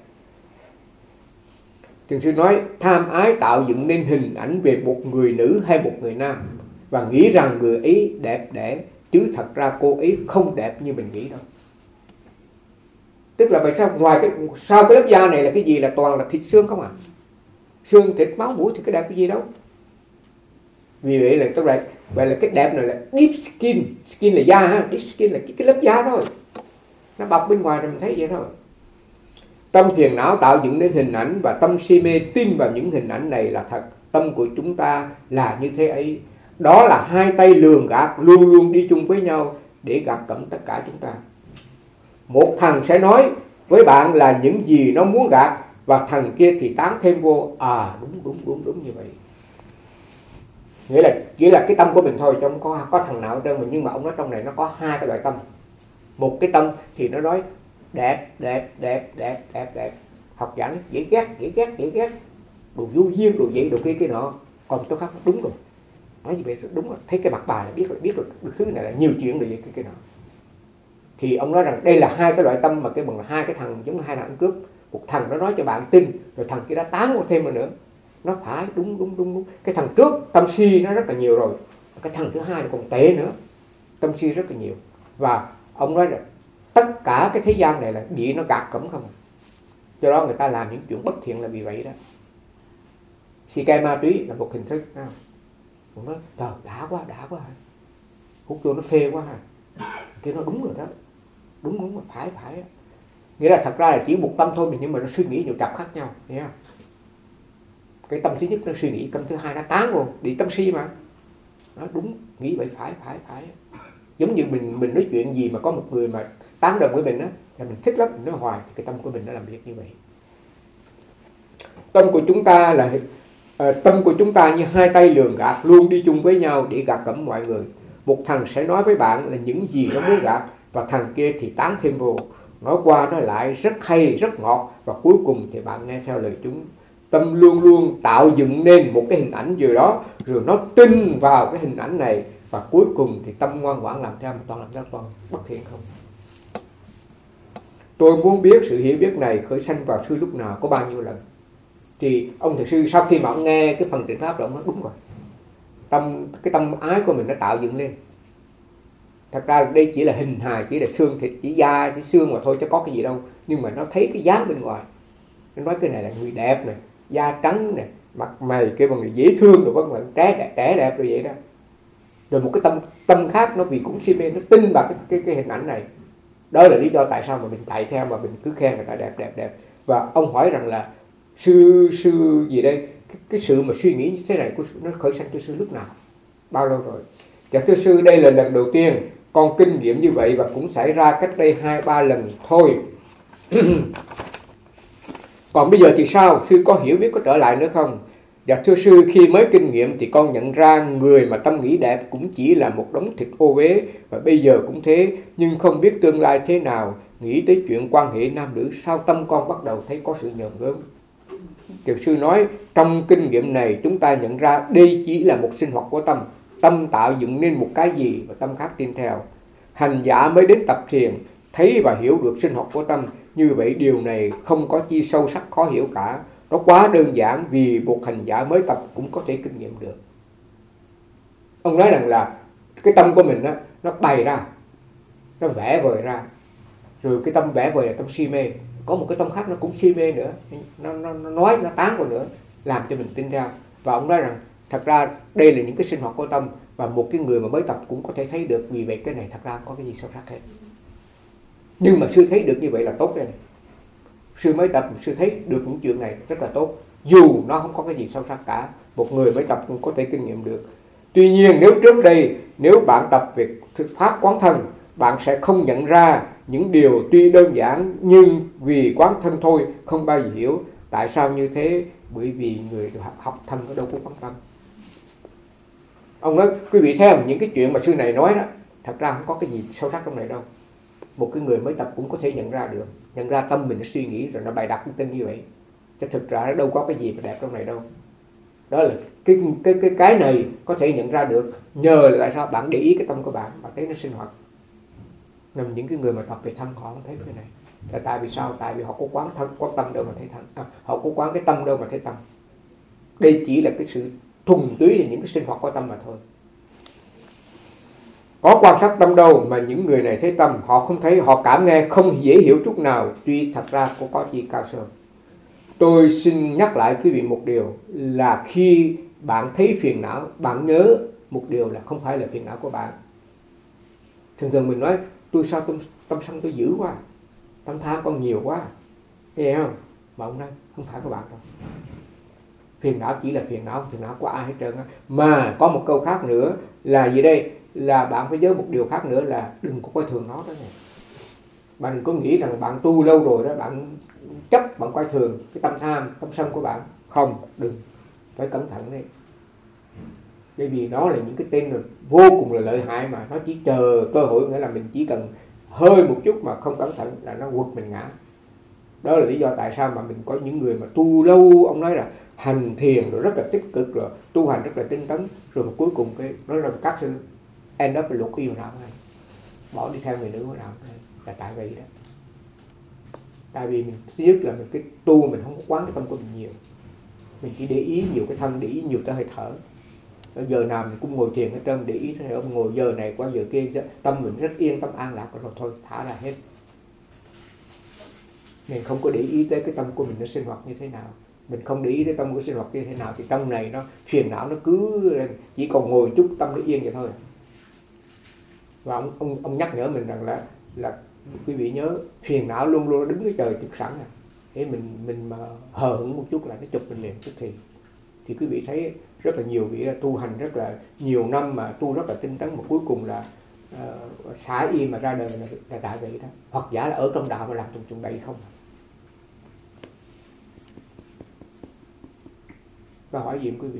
Thường sư nói tham ái tạo dựng nên hình ảnh về một người nữ hay một người nam và nghĩ rằng người ấy đẹp đẽ, chứ thật ra cô ấy không đẹp như mình nghĩ đâu. Tức là vậy sao? Ngoài cái sau cái lớp da này là cái gì? Là toàn là thịt xương không à? Xương thịt máu mũi thì cái đẹp cái gì đâu. Vì vậy là tức là vậy là cái đẹp này là deep skin, skin là da ha, deep skin là cái, cái lớp da thôi, nó bọc bên ngoài rồi mình thấy vậy thôi. Tâm phiền não tạo dựng nên hình ảnh và tâm si mê tin vào những hình ảnh này là thật. Tâm của chúng ta là như thế ấy. Đó là hai tay lường gạt luôn luôn đi chung với nhau để gạt cẩm tất cả chúng ta. Một thằng sẽ nói với bạn là những gì nó muốn gạt, và thằng kia thì tán thêm vô, à đúng đúng đúng đúng như vậy. Nghĩa là chỉ là cái tâm của mình thôi, chứ không có có thằng nào đâu. Nhưng mà ông nói trong này nó có hai cái loại tâm. Một cái tâm thì nó nói đẹp đẹp đẹp đẹp đẹp đẹp, học giảng dễ ghét dễ ghét dễ ghét, đồ vô duyên đồ vậy đồ kia kia nọ. Còn tôi khác đúng rồi, nói gì vậy đúng rồi, thấy cái mặt bà là biết rồi, biết rồi thứ này là nhiều chuyện đồ vậy kia kia nọ. Thì ông nói rằng đây là hai cái loại tâm mà cái bằng là hai cái thằng giống hai thằng ăn cướp. Một thằng nó nói cho bạn tin, rồi thằng kia đã tán qua thêm nữa. Nó phải đúng đúng đúng đúng. Cái thằng trước tâm si nó rất là nhiều rồi, cái thằng thứ hai nó còn tệ nữa, tâm si rất là nhiều. Và ông nói là tất cả cái thế gian này là gì nó gạt cẩm không. Do đó người ta làm những chuyện bất thiện là vì vậy đó. Xì ke ma túy là một hình thức. Ông nói trời đã quá đã quá, hút vô nó phê quá ha. Cái nó đúng rồi đó, đúng đúng rồi, phải phải. Nghĩa là thật ra là chỉ một tâm thôi, nhưng mà nó suy nghĩ nhiều cặp khác nhau, hiểu không? Cái tâm thứ nhất nó suy nghĩ, tâm thứ hai nó tán vô, bị tâm si mà. Nó đúng, nghĩ vậy phải phải phải. Giống như mình mình nói chuyện gì mà có một người mà tán đồng với mình á, là mình thích lắm, mình nói hoài, cái tâm của mình nó làm việc như vậy. Tâm của chúng ta là uh, tâm của chúng ta như hai tay lường gạt luôn đi chung với nhau để gạt cẩm mọi người. Một thằng sẽ nói với bạn là những gì nó muốn gạt, và thằng kia thì tán thêm vô, nói qua nói lại rất hay rất ngọt, và cuối cùng thì bạn nghe theo lời chúng. Tâm luôn luôn tạo dựng nên một cái hình ảnh gì đó, rồi nó tin vào cái hình ảnh này, và cuối cùng thì tâm ngoan ngoãn làm theo, mà toàn làm theo toàn bất thiện không. Tôi muốn biết sự hiểu biết này khởi sanh vào sư lúc nào, có bao nhiêu lần. Thì ông thầy sư sau khi mà ông nghe cái phần trình pháp rồi ông nói đúng rồi, tâm cái tâm ái của mình nó tạo dựng lên. Thật ra đây chỉ là hình hài, chỉ là xương thịt, chỉ da, chỉ xương mà thôi, chứ có cái gì đâu. Nhưng mà nó thấy cái dáng bên ngoài, nó nói cái này là người đẹp này, da trắng này, mặt mày cái bằng người dễ thương rồi, vân vân, trẻ đẹp, trẻ đẹp rồi vậy đó. Rồi một cái tâm tâm khác nó vì cũng si mê, nó tin vào cái, cái cái hình ảnh này. Đó là lý do tại sao mà mình chạy theo mà mình cứ khen người ta đẹp đẹp đẹp. Và ông hỏi rằng là sư sư gì đây, cái, cái sự mà suy nghĩ như thế này nó khởi sanh cho sư lúc nào, bao lâu rồi? Dạ thưa sư, đây là lần đầu tiên con kinh nghiệm như vậy, và cũng xảy ra cách đây hai ba lần thôi. Còn bây giờ thì sao? Sư có hiểu biết có trở lại nữa không? Dạ thưa sư, khi mới kinh nghiệm thì con nhận ra người mà tâm nghĩ đẹp cũng chỉ là một đống thịt ô uế, và bây giờ cũng thế, nhưng không biết tương lai thế nào. Nghĩ tới chuyện quan hệ nam nữ, sao tâm con bắt đầu thấy có sự nhờn gớm. Kiều sư nói, trong kinh nghiệm này chúng ta nhận ra đây chỉ là một sinh hoạt của tâm. Tâm tạo dựng nên một cái gì và tâm khác tin theo. Hành giả mới đến tập thiền, thấy và hiểu được sinh hoạt của tâm. Như vậy điều này không có chi sâu sắc khó hiểu cả. Nó quá đơn giản, vì một hành giả mới tập cũng có thể kinh nghiệm được. Ông nói rằng là cái tâm của mình đó, nó bày ra, nó vẽ vời ra. Rồi cái tâm vẽ vời là tâm si mê. Có một cái tâm khác nó cũng si mê nữa, nó, nó, nó nói, nó tán vào nữa, làm cho mình tin theo. Và ông nói rằng thật ra đây là những cái sinh hoạt của tâm, và một cái người mà mới tập cũng có thể thấy được. Vì vậy cái này thật ra không có cái gì sâu sắc hết. Nhưng mà sư thấy được như vậy là tốt đây này. Sư mới tập, sư thấy được những chuyện này rất là tốt. Dù nó không có cái gì sâu sắc cả, một người mới tập cũng có thể kinh nghiệm được. Tuy nhiên nếu trước đây, nếu bạn tập việc pháp quán thân, bạn sẽ không nhận ra những điều tuy đơn giản, nhưng vì quán thân thôi không bao giờ hiểu. Tại sao như thế? Bởi vì người học thân ở đâu có quán tâm. Ông nói, quý vị thấy không, những cái chuyện mà sư này nói đó, thật ra không có cái gì sâu sắc trong này đâu. Một cái người mới tập cũng có thể nhận ra được. Nhận ra tâm mình nó suy nghĩ rồi nó bày đặt thông tin như vậy. Chứ thực ra nó đâu có cái gì mà đẹp trong này đâu. Đó là cái, cái, cái, cái này có thể nhận ra được. Nhờ là tại sao bạn để ý cái tâm của bạn, bạn thấy nó sinh hoạt. Nhưng những cái người mà tập về thân họ không thấy cái này. Là tại vì sao? Tại vì họ có quán thân, quán tâm đâu mà thấy thân. À, họ có quán cái tâm đâu mà thấy tâm. Đây chỉ là cái sự thuần túy là những cái sinh hoạt của tâm mà thôi. Có quan sát tâm đâu mà những người này thấy tâm, họ không thấy, họ cảm nghe không dễ hiểu chút nào, tuy thật ra cũng có chi cao sâu. Tôi xin nhắc lại quý vị một điều là khi bạn thấy phiền não, bạn nhớ một điều là không phải là phiền não của bạn. Thường thường mình nói tôi sao tâm, tâm sân tôi dữ quá, tâm tham con nhiều quá, hiểu không? Mà ông nói không phải của bạn đâu. Phiền não chỉ là phiền não, phiền não của ai hết trơn á. Mà có một câu khác nữa là gì đây? Là bạn phải nhớ một điều khác nữa là đừng có coi thường nó đó này. Bạn đừng có nghĩ rằng bạn tu lâu rồi đó, bạn chấp, bạn coi thường cái tâm tham, tâm sân của bạn. Không, đừng, phải cẩn thận đấy. Bởi vì nó là những cái tên là vô cùng là lợi hại, mà nó chỉ chờ cơ hội, nghĩa là mình chỉ cần hơi một chút mà không cẩn thận là nó quật mình ngã. Đó là lý do tại sao mà mình có những người mà tu lâu, ông nói là hành thiền rồi rất là tích cực, rồi tu hành rất là tinh tấn, rồi mà cuối cùng cái nói là các sư end up luật yêu nào này, bỏ đi theo người nữ của nào này, là tại vì đó. Tại vì mình thứ nhất là mình cái tu mình không có quán cái tâm của mình nhiều, mình chỉ để ý nhiều cái thân, để ý nhiều tới hơi thở. Giờ nào mình cũng ngồi thiền hết trơn, để ý thấy ông ngồi giờ này qua giờ kia, tâm mình rất yên, tâm an lạc, rồi thôi thả ra hết. Mình không có để ý tới cái tâm của mình nó sinh hoạt như thế nào, mình không để ý tới tâm của sinh hoạt như thế nào thì trong này nó phiền não nó cứ chỉ còn ngồi chút tâm nó yên vậy thôi. Và ông ông ông nhắc nhở mình rằng là là quý vị nhớ phiền não luôn luôn đứng cái trời trực sẵn à. Thế mình mình mà hờ hững một chút là nó chụp mình liền tức thì. Thì quý vị thấy rất là nhiều vị tu hành rất là nhiều năm mà tu rất là tinh tấn, mà cuối cùng là uh, xả y mà ra đời là, là tại vậy đó. Hoặc giả là ở trong đạo mà làm trùng trùng đầy không. Và hỏi gì quý vị?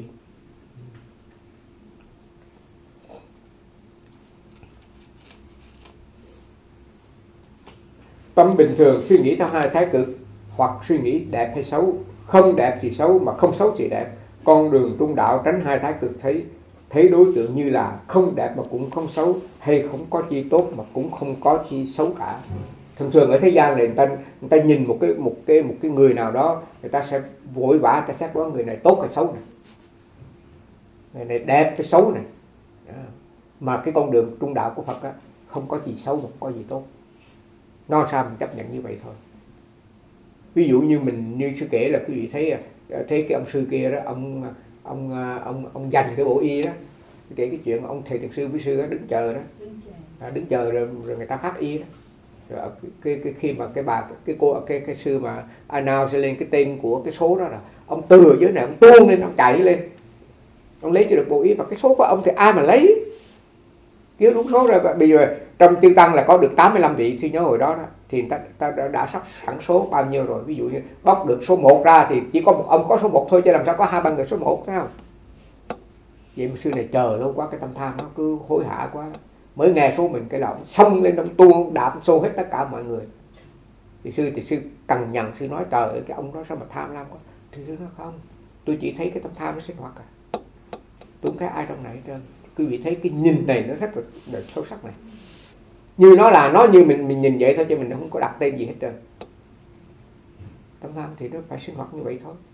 Tâm bình thường suy nghĩ theo hai thái cực, hoặc suy nghĩ đẹp hay xấu, không đẹp thì xấu mà không xấu thì đẹp. Con đường trung đạo tránh hai thái cực, thấy thấy đối tượng như là không đẹp mà cũng không xấu, hay không có chi tốt mà cũng không có chi xấu cả. Thường thường ở thế gian này người ta, người ta nhìn một cái một cái một cái người nào đó, người ta sẽ vội vã người ta xét đoán người này tốt hay xấu này, người này đẹp hay xấu này. Mà cái con đường trung đạo của Phật á, không có gì xấu mà không có gì tốt. Nó sao mình chấp nhận như vậy thôi. Ví dụ như mình như sư kể là quý vị thấy thấy cái ông sư kia đó, ông ông ông ông dành cái bộ y đó, kể cái chuyện mà ông thầy thực sư với sư đó đứng chờ đó, à, đứng chờ rồi, rồi người ta phát y đó. Rồi cái, cái khi mà cái bà cái cô cái cái sư mà announce lên cái tên của cái số đó là ông từ ở dưới này ông tuôn lên, ông chạy lên, ông lấy cho được bộ y, và cái số của ông thì ai mà lấy, kêu đúng số rồi. Và bây giờ trong chư tăng là có được tám mươi lăm vị, khi nhớ hồi đó, đó thì ta, ta đã, đã sắp sẵn số bao nhiêu rồi. Ví dụ như bóc được số một ra thì chỉ có một ông có số một thôi, chứ làm sao có hai ba người số một, thấy không? Vậy mà sư này chờ lâu quá, cái tâm tham nó cứ hối hả quá, mới nghe số mình cái là ông xông lên, ông tuôn đạp xô hết tất cả mọi người. Thì sư thì sư cằn nhằn, sư nói trời ơi cái ông đó sao mà tham lam quá. Thì sư nói không, tôi chỉ thấy cái tâm tham nó sinh hoạt à, tôi không thấy ai trong này hết trơn. Quý vị thấy cái nhìn này nó rất là, là sâu sắc này, như nó là nó như mình mình nhìn vậy thôi, chứ mình không có đặt tên gì hết trơn. Tâm tham thì nó phải sinh hoạt như vậy thôi.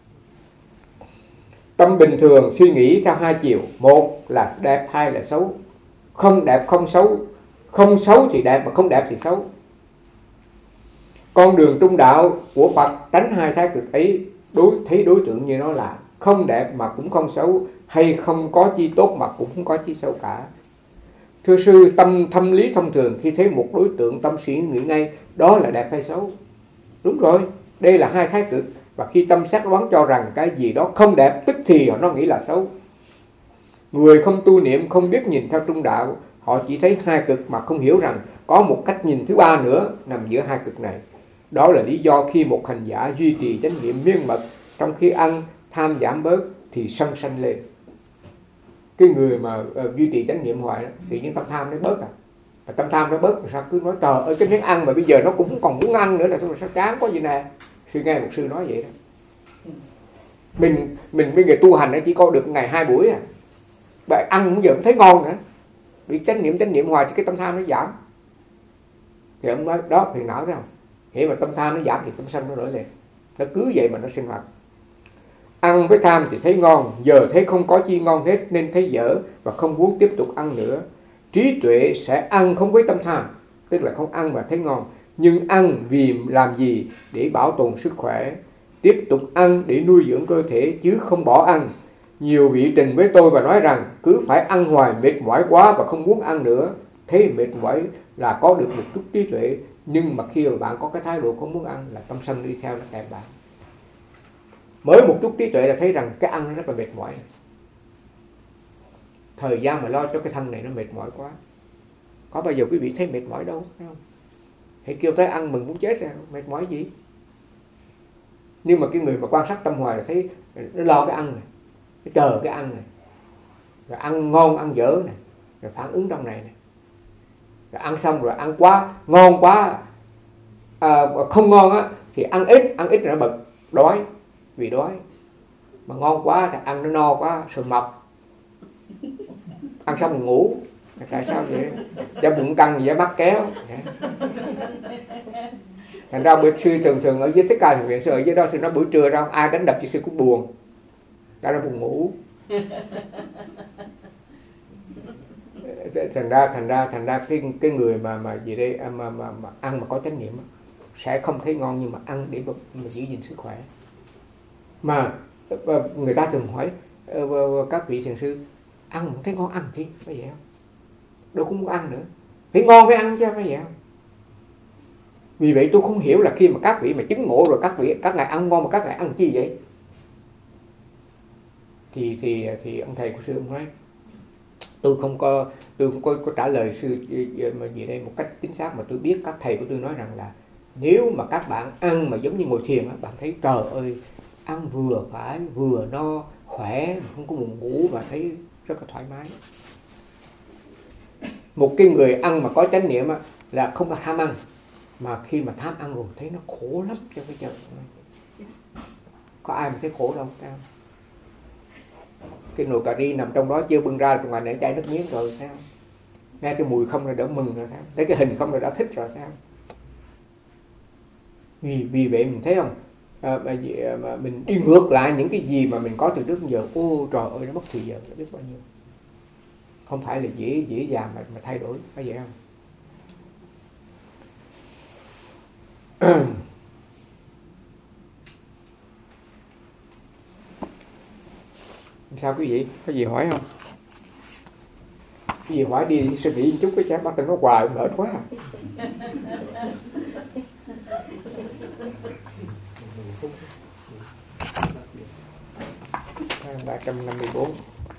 Tâm bình thường suy nghĩ theo hai chiều, một là đẹp, hai là xấu. Không đẹp không xấu, không xấu thì đẹp mà không đẹp thì xấu. Con đường trung đạo của Phật tránh hai thái cực ấy, đối thấy đối tượng như nó là không đẹp mà cũng không xấu, hay không có chi tốt mà cũng không có chi xấu cả. Thưa sư, tâm thâm lý thông thường khi thấy một đối tượng, tâm suy nghĩ ngay đó là đẹp hay xấu. Đúng rồi, đây là hai thái cực, và khi tâm xét đoán cho rằng cái gì đó không đẹp, tức thì nó nghĩ là xấu. Người không tu niệm không biết nhìn theo trung đạo, họ chỉ thấy hai cực mà không hiểu rằng có một cách nhìn thứ ba nữa nằm giữa hai cực này. Đó là lý do khi một hành giả duy trì chánh niệm miên mật, trong khi ăn tham giảm bớt thì sân sanh lên. Cái người mà uh, duy trì chánh niệm hoài đó, thì những tâm tham nó bớt à. Và tâm tham nó bớt, sao cứ nói trời ơi cái miếng ăn mà bây giờ nó cũng không còn muốn ăn nữa, là sao, sao chán quá vậy nè. Sư nghe một sư nói vậy đó. Mình mình bây giờ tu hành chỉ có được ngày hai buổi à. Vậy ăn cũng giờ cũng thấy ngon nữa. Bị chánh niệm chánh niệm hoài thì cái tâm tham nó giảm. Thì ông nói đó phiền não thấy không? Khi mà tâm tham nó giảm thì tâm sân nó nổi lên. Nó cứ vậy mà nó sinh hoạt. Ăn với tham thì thấy ngon, giờ thấy không có chi ngon hết nên thấy dở và không muốn tiếp tục ăn nữa. trí tuệ sẽ ăn không với tâm tham, tức là không ăn và thấy ngon, nhưng ăn vì làm gì? Để bảo tồn sức khỏe, tiếp tục ăn để nuôi dưỡng cơ thể chứ không bỏ ăn. Nhiều vị trình với tôi và nói rằng cứ phải ăn hoài mệt mỏi quá và không muốn ăn nữa. Thế mệt mỏi là có được một chút trí tuệ, nhưng mà khi mà bạn có cái thái độ không muốn ăn là tâm sân đi theo nó kèm bạn. Mới một chút trí tuệ là thấy rằng cái ăn nó rất là mệt mỏi. Thời gian mà lo cho cái thân này nó mệt mỏi quá. Có bao giờ quý vị thấy mệt mỏi đâu, phải không? Hãy kêu tới ăn mừng muốn chết ra, mệt mỏi gì? Nhưng mà cái người mà quan sát tâm hoài là thấy nó lo cái ăn này, nó chờ cái ăn này, rồi ăn ngon ăn dở này, rồi phản ứng trong này này, rồi ăn xong rồi ăn quá ngon quá, à, không ngon á thì ăn ít, ăn ít rồi nó bực, đói, vì đói. Mà ngon quá thì ăn nó no quá, sườn mập, ăn xong rồi ngủ. Tại sao vậy? Do bụng căng gì, mắc kéo. Thành ra bữa sư thường thường ở dưới Tất Cả Thiền Viện Sư ở dưới đó sư nói buổi trưa ra ai đánh đập thì sư cũng buồn, tại nó buồn ngủ. Thành ra thành ra thành ra cái cái người mà mà gì đây mà mà, mà ăn mà có chánh niệm sẽ không thấy ngon, nhưng mà ăn để mà, mà giữ gìn sức khỏe. Mà người ta thường hỏi các vị thiền sư ăn không thấy ngon ăn chi, phải vậy không? Đâu cũng muốn ăn nữa, phải ngon phải ăn chứ, phải vậy không? Vì vậy tôi không hiểu là khi mà các vị mà chứng ngộ rồi các vị các ngài ăn ngon mà các ngài ăn chi vậy? Thì thì thì ông thầy của sư ông nói tôi không có tôi không có, có trả lời sư mà gì đây một cách chính xác, mà tôi biết các thầy của tôi nói rằng là nếu mà các bạn ăn mà giống như ngồi thiền, bạn thấy trời ơi ăn vừa phải, vừa no, khỏe, không có buồn ngủ và thấy rất là thoải mái. Một cái người ăn mà có chánh niệm là không có tham ăn, mà khi mà tham ăn rồi thấy nó khổ lắm cho cái chợ. Có ai mà thấy khổ đâu, thấy không? Cái nồi cà ri nằm trong đó chưa bưng ra, ngoài này chai nước miếng rồi, thấy không? Nghe cái mùi không là đã mừng rồi, thấy không? Thấy cái hình không là đã thích rồi, thấy không? Vì, vì vậy mình thấy không? À, mà, mà mình đi ngược lại những cái gì mà mình có từ trước đến giờ, ô trời ơi nó mất thời giờ, nó biết bao nhiêu. Không phải là dễ dễ dàng mà, mà thay đổi, phải vậy không? Sao quý vị? Có gì hỏi không? Cái gì hỏi đi suy nghĩ một chút cái chán bắt nó hoài mệt quá. ba trăm năm mươi bốn.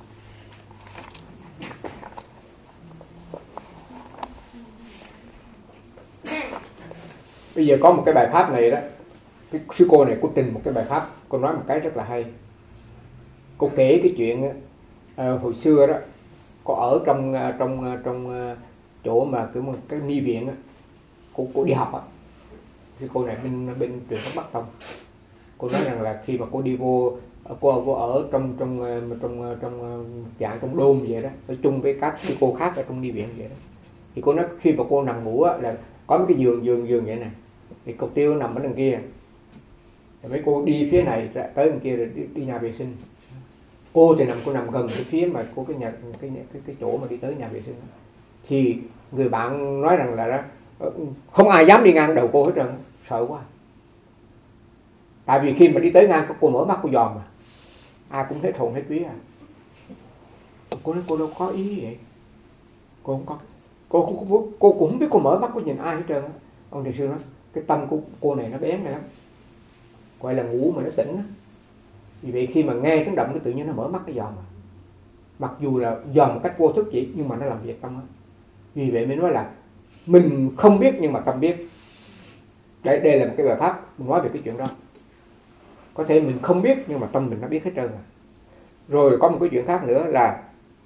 Bây giờ có một cái bài pháp này đó, cái sư cô này cô trình một cái bài pháp, cô nói một cái rất là hay. Cô kể cái chuyện uh, hồi xưa đó, cô ở trong trong trong chỗ mà kiểu một cái ni viện á, cô cô đi học á, sư cô này bên bên truyền thống Bắc Tông. Cô nói rằng là khi mà cô đi vô, cô cô ở trong trong trong trong dạng trong đôn vậy đó, ở chung với các sư cô khác ở trong ni viện vậy đó. Thì cô nói khi mà cô nằm ngủ á, là có một cái giường giường giường vậy nè, thì cục tiêu nằm ở đằng kia, rồi mấy cô đi phía này tới đằng kia rồi đi, đi nhà vệ sinh. Cô thì nằm cô nằm gần cái phía mà cô cái nhà cái cái cái chỗ mà đi tới nhà vệ sinh. Thì người bạn nói rằng là đó, không ai dám đi ngang đầu cô hết trơn, sợ quá. Tại vì khi mà đi tới ngang cô mở mắt cô dòm mà ai cũng hết hồn hết vía à. Cô nói cô đâu có ý vậy, cô không có, cô không cô, cô cũng không biết cô mở mắt cô nhìn ai hết trơn. Ông thầy sư nói cái tâm của cô này nó bén này lắm, gọi là ngủ mà nó tỉnh á. Vì vậy khi mà nghe tiếng động nó tự nhiên nó mở mắt nó dòm, mặc dù là dòm một cách vô thức vậy nhưng mà nó làm việc tâm á. Vì vậy mới nói là mình không biết nhưng mà tâm biết. Đây, đây là một cái bài pháp mình nói về cái chuyện đó. Có thể mình không biết nhưng mà tâm mình nó biết hết trơn. Rồi có một cái chuyện khác nữa là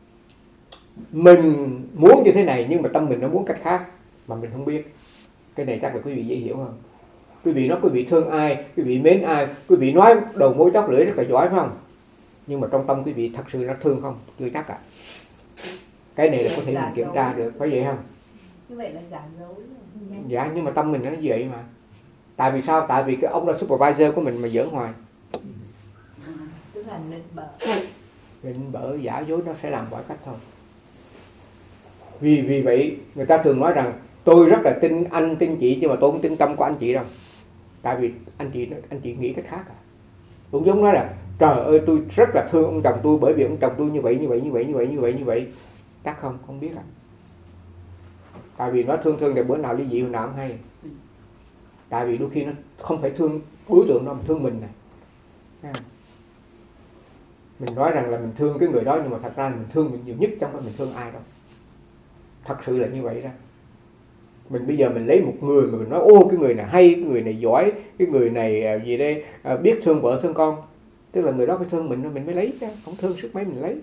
mình muốn như thế này nhưng mà tâm mình nó muốn cách khác mà mình không biết. Cái này chắc là quý vị dễ hiểu hơn. Quý vị nói quý vị thương ai, quý vị mến ai, quý vị nói đầu môi chóp lưỡi rất là giỏi phải không? Nhưng mà trong tâm quý vị thật sự nó thương không? Chưa chắc ạ. À. Cái này là có thể mình kiểm tra được, phải vậy không? Như vậy là giả dối. Dạ, nhưng mà tâm mình nó như vậy mà. Tại vì sao? Tại vì cái ông là supervisor của mình mà giỡn hoài. Tức là nịnh bợ. Nịnh bợ giả dối nó sẽ làm mọi cách thôi. Vì vì vậy người ta thường nói rằng tôi rất là tin anh, tin chị, nhưng mà tôi không tin tâm của anh chị đâu. Tại vì anh chị anh chị nghĩ cái khác à. Cũng giống nói là trời ơi tôi rất là thương ông chồng tôi bởi vì ông chồng tôi như vậy như vậy như vậy như vậy như vậy như vậy. Chắc không, không biết à. Tại vì nó thương thương thì bữa nào ly dị hồi nào không hay. Tại vì đôi khi nó không phải thương đối tượng nó mà thương mình này. Mình nói rằng là mình thương cái người đó, nhưng mà thật ra mình thương mình nhiều nhất, trong đó mình thương ai đâu. Thật sự là như vậy đó. Mình bây giờ mình lấy một người mà mình nói ô cái người này hay, cái người này giỏi, cái người này gì đây biết thương vợ thương con, tức là người đó phải thương mình mình mới lấy chứ, không thương sức mấy mình lấy.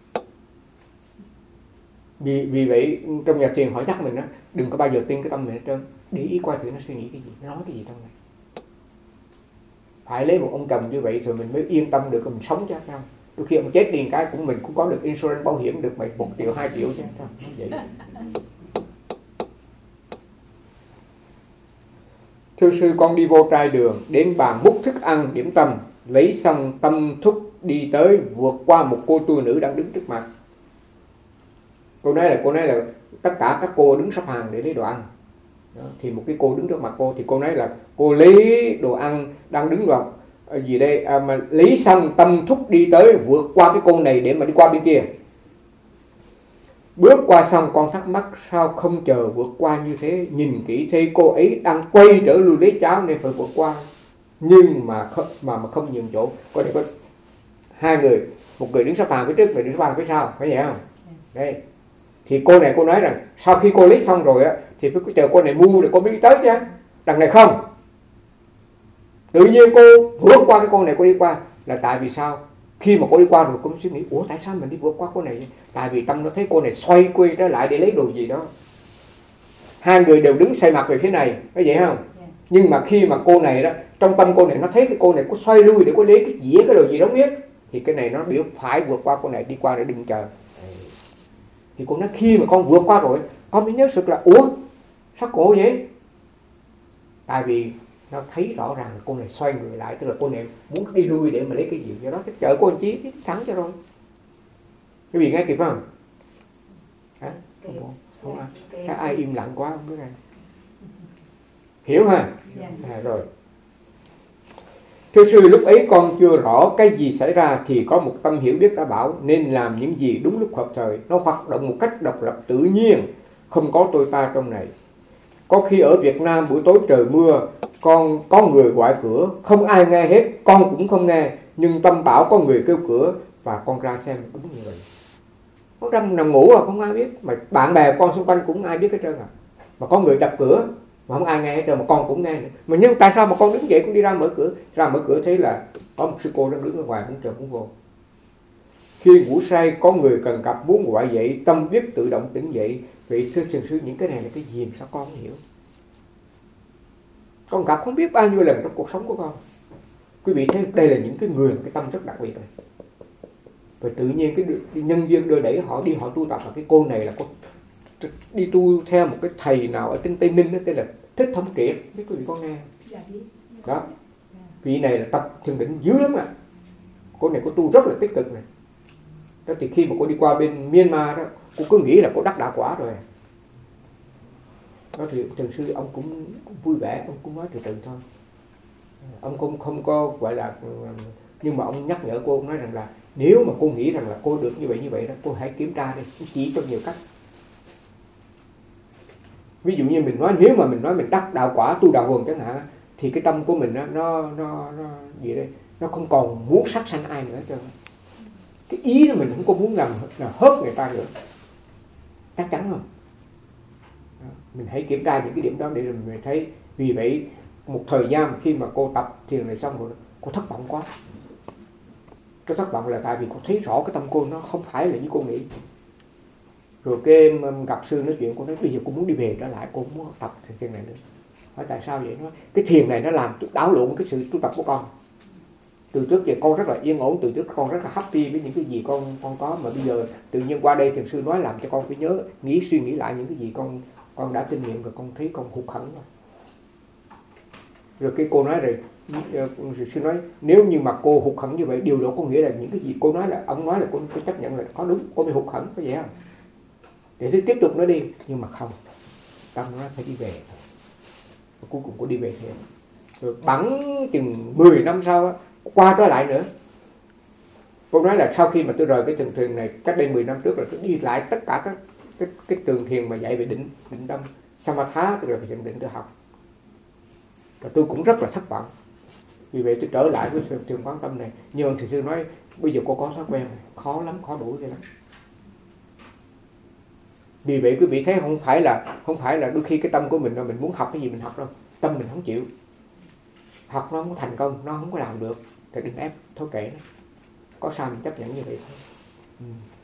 Vì vì vậy trong nhà thiền hỏi chắc mình đó, đừng có bao giờ tin cái tâm mình hết trơn, để ý coi thử nó suy nghĩ cái gì, nó nói cái gì trong này. Phải lấy một ông chồng như vậy rồi mình mới yên tâm được, mình sống chứ không. Đôi khi ông chết đi cái cũng mình cũng có được insurance bảo hiểm được mấy một triệu hai triệu chứ không vậy. Thưa sư, con đi vô trai đường, đến bàn múc thức ăn điểm tâm, lấy xong tâm thúc đi tới, vượt qua một cô tu nữ đang đứng trước mặt. Cô nói là cô nói là tất cả các cô đứng sắp hàng để lấy đồ ăn. Đó, thì một cái cô đứng trước mặt cô, thì cô nói là cô lấy đồ ăn đang đứng vào gì đây à, mà lấy xong tâm thúc đi tới, vượt qua cái cô này để mà đi qua bên kia. Bước qua xong con thắc mắc sao không chờ vượt qua như thế, nhìn kỹ thấy cô ấy đang quay trở lui lấy cháo nên phải vượt qua, nhưng mà không, mà mà không nhường chỗ. Có thể có hai người, một người đứng sắp hàng phía trước, người đứng sắp hàng phía sau, phải vậy không? Đây. Thì cô này cô nói rằng sau khi cô lấy xong rồi á thì phải chờ cô này mua để cô mới đi tới chứ. Đằng này không. Tự nhiên cô vượt qua cái cô này cô đi qua, là tại vì sao? Khi mà cô đi qua rồi cô suy nghĩ, ủa tại sao mình đi vượt qua cô này? Tại vì tâm nó thấy cô này xoay quay trở lại để lấy đồ gì đó. Hai người đều đứng xoay mặt về phía này, có vậy không? Yeah. Nhưng mà khi mà cô này đó, trong tâm cô này nó thấy cái cô này có xoay lui để cô lấy cái dĩa cái đồ gì đó biết, thì cái này nó biểu phải vượt qua cô này đi qua để đừng chờ. Thì cô nói khi mà con vượt qua rồi, con mới nhớ sự là ủa sao cô vậy? Tại vì nó thấy rõ ràng là cô này xoay người lại, tức là cô này muốn đi lui để mà lấy cái gì, do đó cái chợ cô anh chí thắng cho rồi. Cái gì nghe kịp không? Hả? Không, không, không ai. Các ai im lặng quá không biết này. Hiểu ha? À, rồi. Thưa sư, lúc ấy con chưa rõ cái gì xảy ra thì có một tâm hiểu biết đã bảo nên làm những gì đúng lúc hợp thời. Nó hoạt động một cách độc lập tự nhiên, không có tôi ta trong này. Có khi ở Việt Nam buổi tối trời mưa, con có người gọi cửa, không ai nghe hết, con cũng không nghe, nhưng tâm bảo có người kêu cửa và con ra xem đúng như vậy. Con nằm, nằm ngủ à không ai biết, mà bạn bè con xung quanh cũng ai biết hết trơn à. Mà có người đập cửa mà không ai nghe hết trơn, mà con cũng nghe nữa. Mà nhưng tại sao mà con đứng dậy cũng đi ra mở cửa, ra mở cửa thấy là có một sư cô đang đứng ở ngoài muốn chờ muốn vô. Khi ngủ say có người cần gặp muốn gọi dậy, tâm biết tự động tỉnh dậy. Vậy thưa thiền sư, những cái này là cái gì mà sao con không hiểu? Con gặp không biết bao nhiêu lần trong cuộc sống của con. Quý vị thấy đây là những cái người, cái tâm rất đặc biệt này. Và tự nhiên cái, cái nhân viên đưa đẩy họ đi họ tu tập, và cái cô này là cô đi tu theo một cái thầy nào ở trên Tây Ninh đó, tên là Thích Thông Triệt, biết quý vị có nghe đó. Vị này là tập thiền định dữ lắm ạ. À. Cô này cô tu rất là tích cực này. Đó thì khi mà cô đi qua bên Myanmar đó, cô cứ nghĩ là cô đắc đạo quả rồi. Đó thì thiền sư ông cũng, cũng vui vẻ, ông cũng nói từ từ thôi. Ông cũng không có gọi là, nhưng mà ông nhắc nhở cô, ông nói rằng là nếu mà cô nghĩ rằng là cô được như vậy như vậy đó, cô hãy kiểm tra đi, chỉ trong nhiều cách. Ví dụ như mình nói nếu mà mình nói mình đắc đạo quả tu đạo hồn chẳng hạn, thì cái tâm của mình nó nó nó, nó gì đây, nó không còn muốn sát sanh ai nữa hết trơn. Cái ý đó mình không có muốn làm là hớp người ta nữa, chắc chắn không? Mình hãy kiểm tra những cái điểm đó để mình thấy. Vì vậy một thời gian khi mà cô tập thiền này xong rồi, cô thất vọng quá. Cái thất vọng là tại vì cô thấy rõ cái tâm cô nó không phải là như cô nghĩ. Rồi cái gặp sư nói chuyện, cô nói bây giờ cô muốn đi về trở lại, cô không muốn tập thiền này nữa. Hỏi tại sao vậy? Nó cái thiền này nó làm đảo lộn cái sự tu tập của con. Từ trước giờ con rất là yên ổn, từ trước con rất là happy với những cái gì con con có, mà bây giờ tự nhiên qua đây thiền sư nói làm cho con phải nhớ, nghĩ suy nghĩ lại những cái gì con con đã kinh nghiệm rồi, con thấy con hụt hẫng rồi. Rồi cái cô nói rồi, sư nói nếu như mà cô hụt hẫng như vậy, điều đó có nghĩa là những cái gì cô nói là ông nói là cô, cô chấp nhận là có đúng, cô mới hụt hẫng, có vậy không? để sư tiếp tục nó đi. Nhưng mà không, tâm nó phải đi về. Và cuối cùng có đi về thiền. Rồi bắn chừng mười năm sau á, qua trở lại nữa. Cô nói là sau khi mà tôi rời cái trường thiền này cách đây mười năm trước là tôi đi lại tất cả các cái, cái trường thiền mà dạy về định định tâm Samatha, tôi rồi thiền định tôi học. Và tôi cũng rất là thất vọng. Vì vậy tôi trở lại với thiền quán tâm này. Nhưng thì sư nói bây giờ cô có thói quen này, khó lắm, khó đuổi vậy lắm. Vì vậy quý vị thấy không phải là không phải là đôi khi cái tâm của mình là mình muốn học cái gì mình học đâu, tâm mình không chịu. Học nó không thành công, nó không có làm được thì đừng ép, thôi kệ nó. Có sao mình chấp nhận như vậy thôi. Ừ.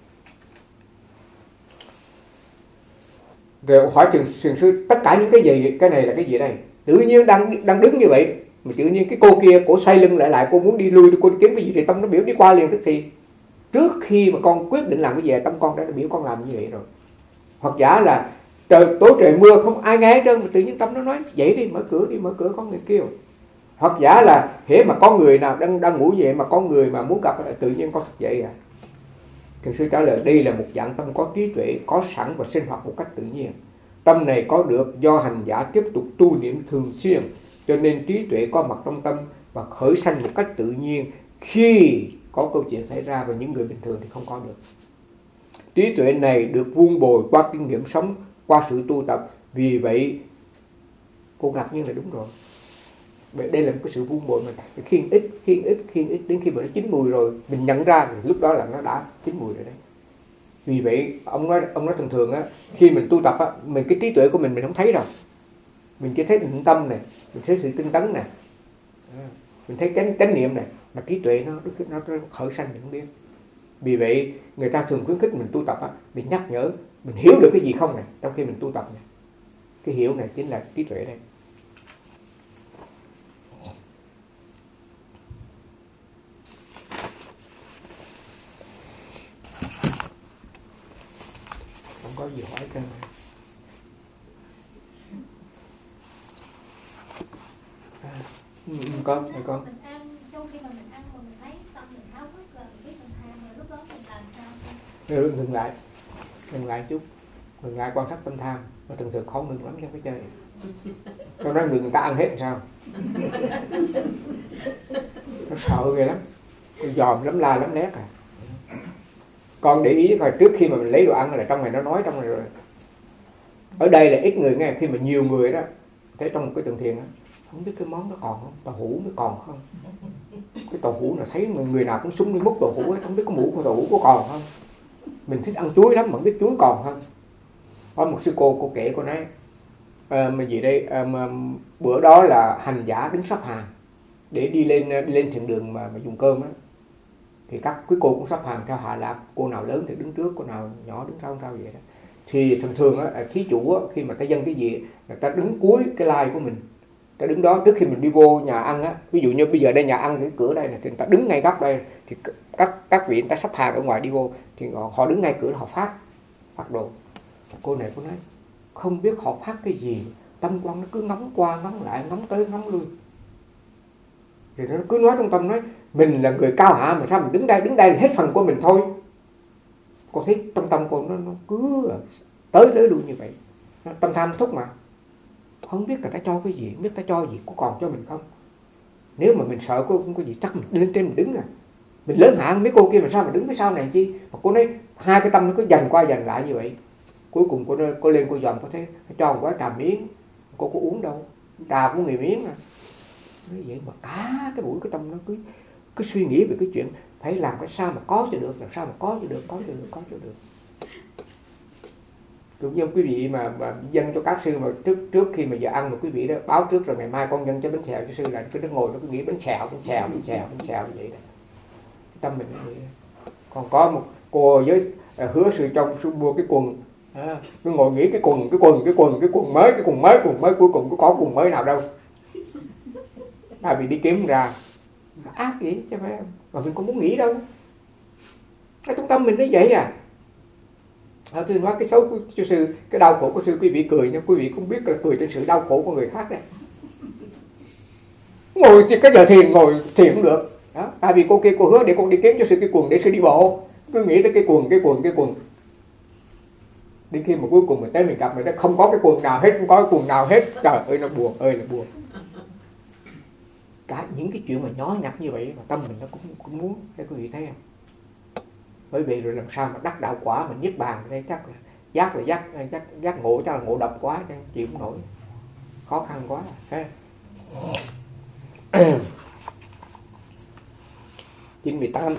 Rồi hỏi thiền, thiền sư tất cả những cái gì, cái này là cái gì đây? Tự nhiên đang đang đứng như vậy mà tự nhiên cái cô kia cổ xoay lưng lại lại, cô muốn đi lui, cô đi kiếm cái gì thì tâm nó biểu đi qua liền tức thì. Trước khi mà con quyết định làm cái gì tâm con đã biểu con làm như vậy rồi. Hoặc giả là trời tối trời mưa không ai nghe hết trơn mà tự nhiên tâm nó nói dậy đi, mở cửa đi, mở cửa có người kêu. Hoặc giả là hễ mà có người nào đang đang ngủ dậy mà có người mà muốn gặp tự nhiên con thức dậy à. Thiền sư trả lời đây là một dạng tâm có trí tuệ, có sẵn và sinh hoạt một cách tự nhiên. Tâm này có được do hành giả tiếp tục tu niệm thường xuyên, cho nên trí tuệ có mặt trong tâm và khởi sanh một cách tự nhiên khi có câu chuyện xảy ra, và những người bình thường thì không có được. Trí tuệ này được vun bồi qua kinh nghiệm sống, qua sự tu tập. Vì vậy cô ngạc nhiên là đúng rồi. Đây là một cái sự vun bồi mình khiên ít, khiên ít, khiên ít đến khi mà nó chín mùi rồi mình nhận ra thì lúc đó là nó đã chín mùi rồi đấy. Vì vậy ông nói ông nói thường thường á, khi mình tu tập á, mình cái trí tuệ của mình mình không thấy đâu. Mình chỉ thấy định tâm này, mình thấy sự tinh tấn này, mình thấy chánh chánh niệm này, mà trí tuệ nó nó, nó khởi sanh mình không biết. Vì vậy người ta thường khuyến khích mình tu tập á, mình nhắc nhở mình hiểu được cái gì không này trong khi mình tu tập này. Cái hiểu này chính là trí tuệ đây. Không có gì hỏi cả. À, ừ, con, hay con. Mình ăn, trong khi mà mình ăn mà mình thấy tâm mình háo hức là mình biết mình ham, rồi lúc đó mình làm sao sao? Rồi ngừng lại, ngừng lại chút, ngừng lại quan sát tâm tham. Nó thường thường khó ngừng lắm trong cái chơi. Sau đó ngừng người ta ăn hết làm sao? Nó sợ ghê lắm, nó dòm lắm la lắm lét à. Con để ý coi trước khi mà mình lấy đồ ăn là trong này nó nói trong này rồi. Ở đây là ít người nghe, khi mà nhiều người đó thấy trong một cái trường thiền đó, không biết cái món nó còn không, tàu hũ nó còn không. Cái tàu hũ là thấy người nào cũng súng đi múc tàu hũ ấy, không biết cái mũ của tàu hũ có còn không. Mình thích ăn chuối lắm mà không biết chuối còn không. Có một sư cô, cô kể cô nói à, mà gì đây à, mà bữa đó là hành giả đứng sắp hàng để đi lên đi lên thiền đường mà, mà dùng cơm á, thì các quý cô cũng sắp hàng theo hạ lạc, cô nào lớn thì đứng trước, cô nào nhỏ đứng sau sau vậy đó. Thì thường thường á, thí chủ á, khi mà ta dâng cái gì người ta đứng cuối cái lai của mình, ta đứng đó trước khi mình đi vô nhà ăn á. Ví dụ như bây giờ đây nhà ăn cái cửa đây này thì người ta đứng ngay góc đây, thì các các vị người ta sắp hàng ở ngoài đi vô thì họ, họ đứng ngay cửa họ phát phát đồ. Cô này cô nói không biết họ phát cái gì, tâm quan nó cứ ngóng qua ngóng lại, ngóng tới ngóng lui. Thì nó cứ nói trong tâm nói mình là người cao hạ mà sao mình đứng đây, đứng đây là hết phần của mình thôi. Cô thấy trong tâm cô nó, nó cứ tới tới lui như vậy. Tâm tham thúc mà. Không biết người ta cho cái gì, không biết ta cho gì, có còn cho mình không. Nếu mà mình sợ cô không có gì chắc mình lên trên mình đứng à. Mình lớn hạ mấy cô kia mà sao mà đứng phía sau này chi. Mà cô nói hai cái tâm nó cứ dành qua dành lại như vậy. Cuối cùng cô, cô lên cô dòm cô thấy cho một gói trà miếng. Cô có uống đâu, trà của người miếng à. Nói vậy mà cả cái buổi cái tâm nó cứ cứ suy nghĩ về cái chuyện phải làm cái sao mà có cho được, làm sao mà có cho được, có cho được, có cho được. Cũng như quý vị mà, mà dâng cho các sư mà trước trước khi mà giờ ăn mà quý vị đó báo trước rồi ngày mai con dâng cho bánh xèo cho sư là cứ nó ngồi nó cứ nghĩ bánh xèo, bánh xèo, bánh xèo, bánh xèo như vậy đó. Tâm mình như vậy đó. Còn có một cô với à, hứa sư trong sư mua cái quần, à, cứ ngồi nghĩ cái quần, cái quần, cái quần, cái quần mới, cái quần mới, quần mới cuối cùng có quần mới nào đâu. À, vì đi kiếm ra ác vậy chứ phải không? Mà mình không muốn nghĩ đâu. Cái trung tâm mình nó vậy à. À, tôi nói cái xấu của sư, cái đau khổ của sư quý vị cười nhưng quý vị không biết là cười trên sự đau khổ của người khác đấy. Ngồi thì cái giờ thiền ngồi thiền cũng được. Đó, tại vì cô kia cô hứa để con đi kiếm cho sư cái quần để sư đi bộ, cứ nghĩ tới cái quần, cái quần, cái quần. Đến khi mà cuối cùng mình tới mình gặp mình nó không có cái quần nào hết, không có cái quần nào hết, trời ơi nó buồn ơi là buồn. Cả những cái chuyện mà nhỏ nhặt như vậy mà tâm mình nó cũng cũng muốn, để quý vị thấy không? Bởi vì rồi làm sao mà đắc đạo quả mình niết bàn đây chắc là giác là giác giác giác ngộ, chắc là ngộ độc quá chứ chịu không nổi, khó khăn quá. chín mươi tám.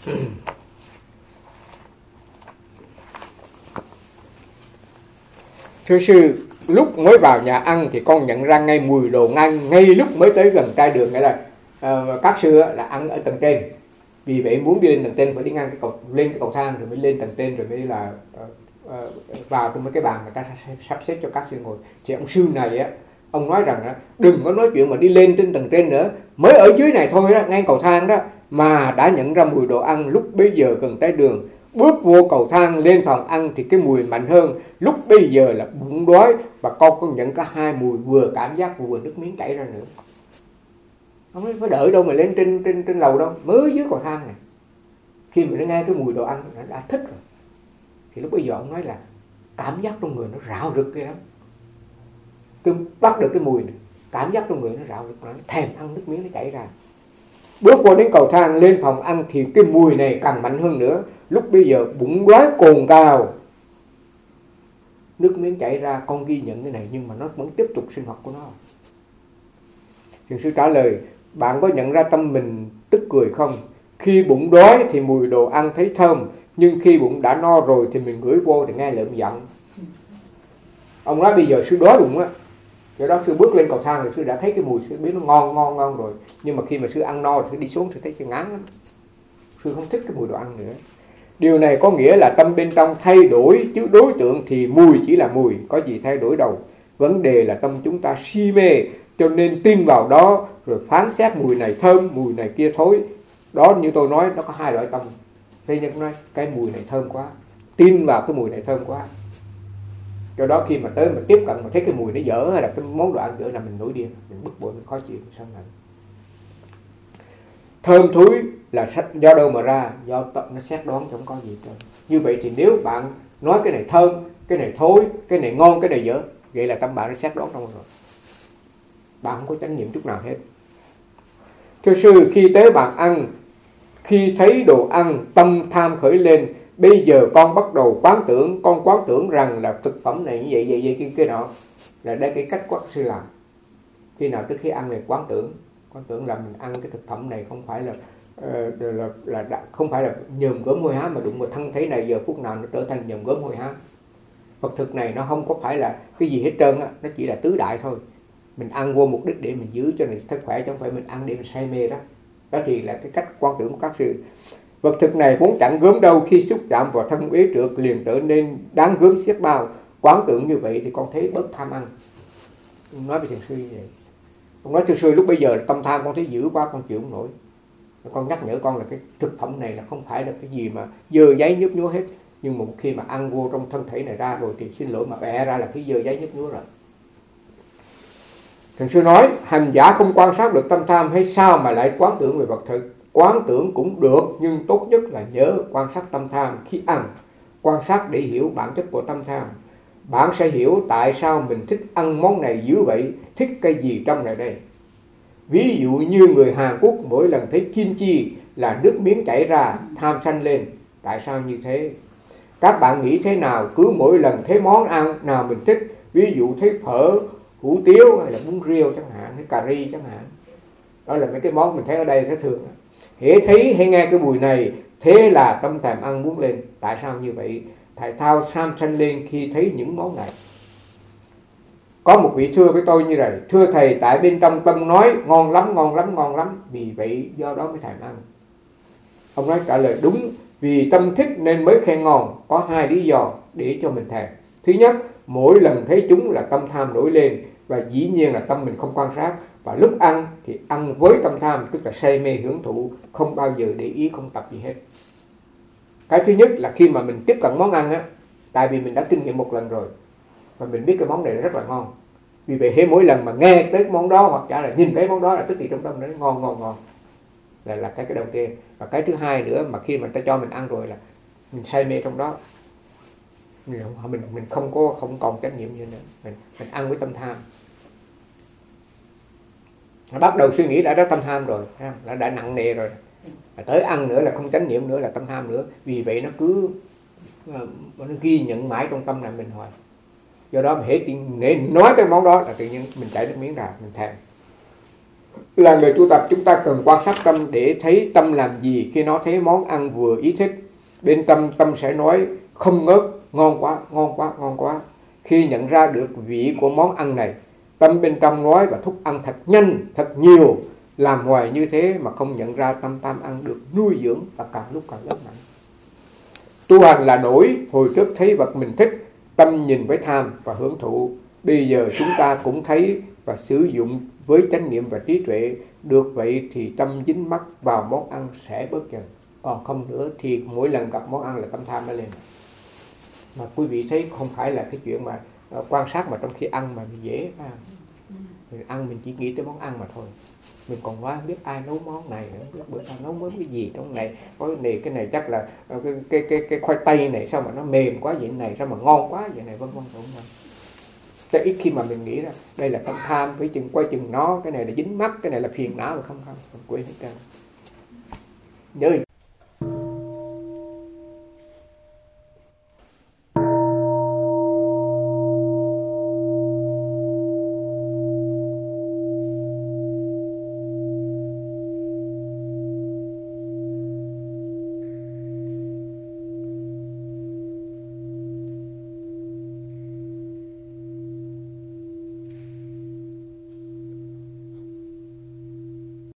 Thưa sư, lúc mới vào nhà ăn thì con nhận ra ngay mùi đồ ăn ngay lúc mới tới gần trai đường, nghĩa là uh, các sư là ăn ở tầng trên, vì vậy muốn đi lên tầng trên phải đi ngang cái cầu, lên cái cầu thang rồi mới lên tầng trên, rồi mới là uh, uh, vào trong mấy cái bàn người ta sắp xếp cho các sư ngồi. Thì ông sư này á, ông nói rằng á, đừng có nói chuyện mà đi lên trên tầng trên nữa, mới ở dưới này thôi đó, ngay cầu thang đó mà đã nhận ra mùi đồ ăn lúc bây giờ gần tới đường. Bước vô cầu thang lên phòng ăn thì cái mùi mạnh hơn, lúc bây giờ là bụng đói và con có nhận cả hai mùi, vừa cảm giác vừa nước miếng chảy ra nữa. Ông nói phải đợi đâu mà lên trên trên trên lầu đâu, mới dưới cầu thang này. Khi mà nó nghe cái mùi đồ ăn nó đã thích rồi, thì lúc bây giờ ông nói là cảm giác trong người nó rạo rực kia lắm. Cứ bắt được cái mùi này, cảm giác trong người nó rạo rực, nó thèm ăn, nước miếng nó chảy ra. Bước qua đến cầu thang lên phòng ăn thì cái mùi này càng mạnh hơn nữa. Lúc bây giờ bụng đói cồn cào, nước miếng chảy ra. Con ghi nhận cái này nhưng mà nó vẫn tiếp tục sinh hoạt của nó. Thiền sư trả lời, bạn có nhận ra tâm mình tức cười không? Khi bụng đói thì mùi đồ ăn thấy thơm, nhưng khi bụng đã no rồi thì mình ngửi vô thì nghe lợm giọng. Ông nói bây giờ sư đói bụng á, do đó sư bước lên cầu thang rồi sư đã thấy cái mùi, sư biết nó ngon ngon ngon rồi, nhưng mà khi mà sư ăn no rồi sư đi xuống sư thấy sư ngán lắm, sư không thích cái mùi đồ ăn nữa. Điều này có nghĩa là tâm bên trong thay đổi, chứ đối tượng thì mùi chỉ là mùi, có gì thay đổi đâu. Vấn đề là tâm chúng ta si mê, cho nên tin vào đó rồi phán xét mùi này thơm, mùi này kia thối. Đó như tôi nói, nó có hai loại tâm. Thế nhưng nói cái mùi này thơm quá, tin vào cái mùi này thơm quá. Do đó khi mà tới mà tiếp cận mà thấy cái mùi nó dở hay là cái món đồ ăn dở là mình nổi điên, mình bực bội, mình khó chịu, mình sân hận. Thơm thúi là do đâu mà ra? Do tập nó xét đoán chẳng có gì trơn. Như vậy thì nếu bạn nói cái này thơm, cái này thối, cái này ngon, cái này dở, vậy là tâm bạn nó xét đoán trong rồi. Bạn không có chánh niệm chút nào hết. Thưa sư, khi tới bàn ăn, khi thấy đồ ăn, tâm tham khởi lên. Bây giờ con bắt đầu quán tưởng, con quán tưởng rằng là thực phẩm này như vậy, vậy, vậy, kia, kia nọ. Là đây cái cách các sư làm. Khi nào trước khi ăn này quán tưởng, quán tưởng là mình ăn cái thực phẩm này không phải là uh, là, là, là không phải là nhờm gớm hôi hám, mà đụng vào thân thể này giờ phút nào nó trở thành nhờm gớm hôi hám. Vật thực này nó không có phải là cái gì hết trơn á, nó chỉ là tứ đại thôi. Mình ăn vô mục đích để mình giữ cho mình sức khỏe, chứ không phải mình ăn để mình say mê đó. Đó thì là cái cách quan tưởng của các sư. Vật thực này vốn chẳng gớm đâu, khi xúc chạm vào thân uế trượt liền trở nên đáng gớm xiết bao. Quán tưởng như vậy thì con thấy bớt tham ăn. Nói với thiền sư như vậy. Con nói thiền sư lúc bây giờ tâm tham con thấy dữ quá, con chịu không nổi. Con nhắc nhở con là cái thực phẩm này là không phải là cái gì mà dơ giấy nhấp nhúa hết. Nhưng mà một khi mà ăn vô trong thân thể này ra rồi thì xin lỗi mà bẻ ra là cái dơ giấy nhấp nhúa rồi. Thiền sư nói, hành giả không quan sát được tâm tham hay sao mà lại quán tưởng về vật thực? Quán tưởng cũng được, nhưng tốt nhất là nhớ quan sát tâm tham khi ăn. Quan sát để hiểu bản chất của tâm tham. Bạn sẽ hiểu tại sao mình thích ăn món này dữ vậy, thích cái gì trong này đây. Ví dụ như người Hàn Quốc mỗi lần thấy kim chi là nước miếng chảy ra, tham sanh lên. Tại sao như thế? Các bạn nghĩ thế nào cứ mỗi lần thấy món ăn nào mình thích, ví dụ thấy phở, hủ tiếu hay là bún riêu chẳng hạn, hay cà ri chẳng hạn. Đó là mấy cái món mình thấy ở đây rất thường. Hễ thấy hay nghe cái mùi này, thế là tâm thèm ăn muốn lên. Tại sao như vậy? Thầy thao sam sanh lên khi thấy những món này. Có một vị thưa với tôi như vậy, thưa thầy, tại bên trong tâm nói ngon lắm, ngon lắm, ngon lắm, vì vậy do đó mới thèm ăn. Ông nói trả lời đúng, vì tâm thích nên mới khen ngon. Có hai lý do để cho mình thèm. Thứ nhất, mỗi lần thấy chúng là tâm tham nổi lên, và dĩ nhiên là tâm mình không quan sát. Và lúc ăn thì ăn với tâm tham, tức là say mê hưởng thụ, không bao giờ để ý, không tập gì hết. Cái thứ nhất là khi mà mình tiếp cận món ăn á, tại vì mình đã kinh nghiệm một lần rồi và mình biết cái món này rất là ngon, vì vậy hết mỗi lần mà nghe tới món đó hoặc giả là nhìn thấy món đó là tức thì trong tâm nó ngon ngon ngon, là là cái cái đầu tiên. Và cái thứ hai nữa, mà khi mà ta cho mình ăn rồi là mình say mê trong đó. mình mình không có không còn chánh niệm như nữa, mình mình ăn với tâm tham. Bắt đầu suy nghĩ đã có tâm tham rồi, đã, đã nặng nề rồi, tới ăn nữa là không chánh niệm nữa là tâm tham nữa. Vì vậy nó cứ nó ghi nhận mãi trong tâm là mình hoài. Do đó hễ nói cái món đó là tự nhiên mình chảy nước miếng ra, mình thèm. Là người tu tập chúng ta cần quan sát tâm để thấy tâm làm gì. Khi nó thấy món ăn vừa ý thích, bên tâm tâm sẽ nói không ngớt, ngon quá, ngon quá, ngon quá. Khi nhận ra được vị của món ăn này, tâm bên trong nói và thúc ăn thật nhanh, thật nhiều. Làm hoài như thế mà không nhận ra tâm tham ăn được nuôi dưỡng và càng lúc càng lớn mạnh. Tu hành là đổi, hồi trước thấy vật mình thích, tâm nhìn với tham và hưởng thụ. Bây giờ chúng ta cũng thấy và sử dụng với chánh niệm và trí tuệ. Được vậy thì tâm dính mắc vào món ăn sẽ bớt dần. Còn không nữa thì mỗi lần gặp món ăn là tâm tham nó lên. Mà quý vị thấy không phải là cái chuyện mà uh, quan sát mà trong khi ăn mà mình dễ à. Mình ăn mình chỉ nghĩ tới món ăn mà thôi. Mình còn quá biết ai nấu món này nữa, biết bữa sau nấu mới cái gì trong này, có cái này cái này chắc là cái cái cái, cái khoai tây này sao mà nó mềm quá vậy này, sao mà ngon quá vậy này, vân vân vân vân. Cho ít khi mà mình nghĩ ra đây là tâm tham, với chừng quay chừng nó, cái này là dính mắc, cái này là phiền não, mà không không, không quên hết trơn. Nhớ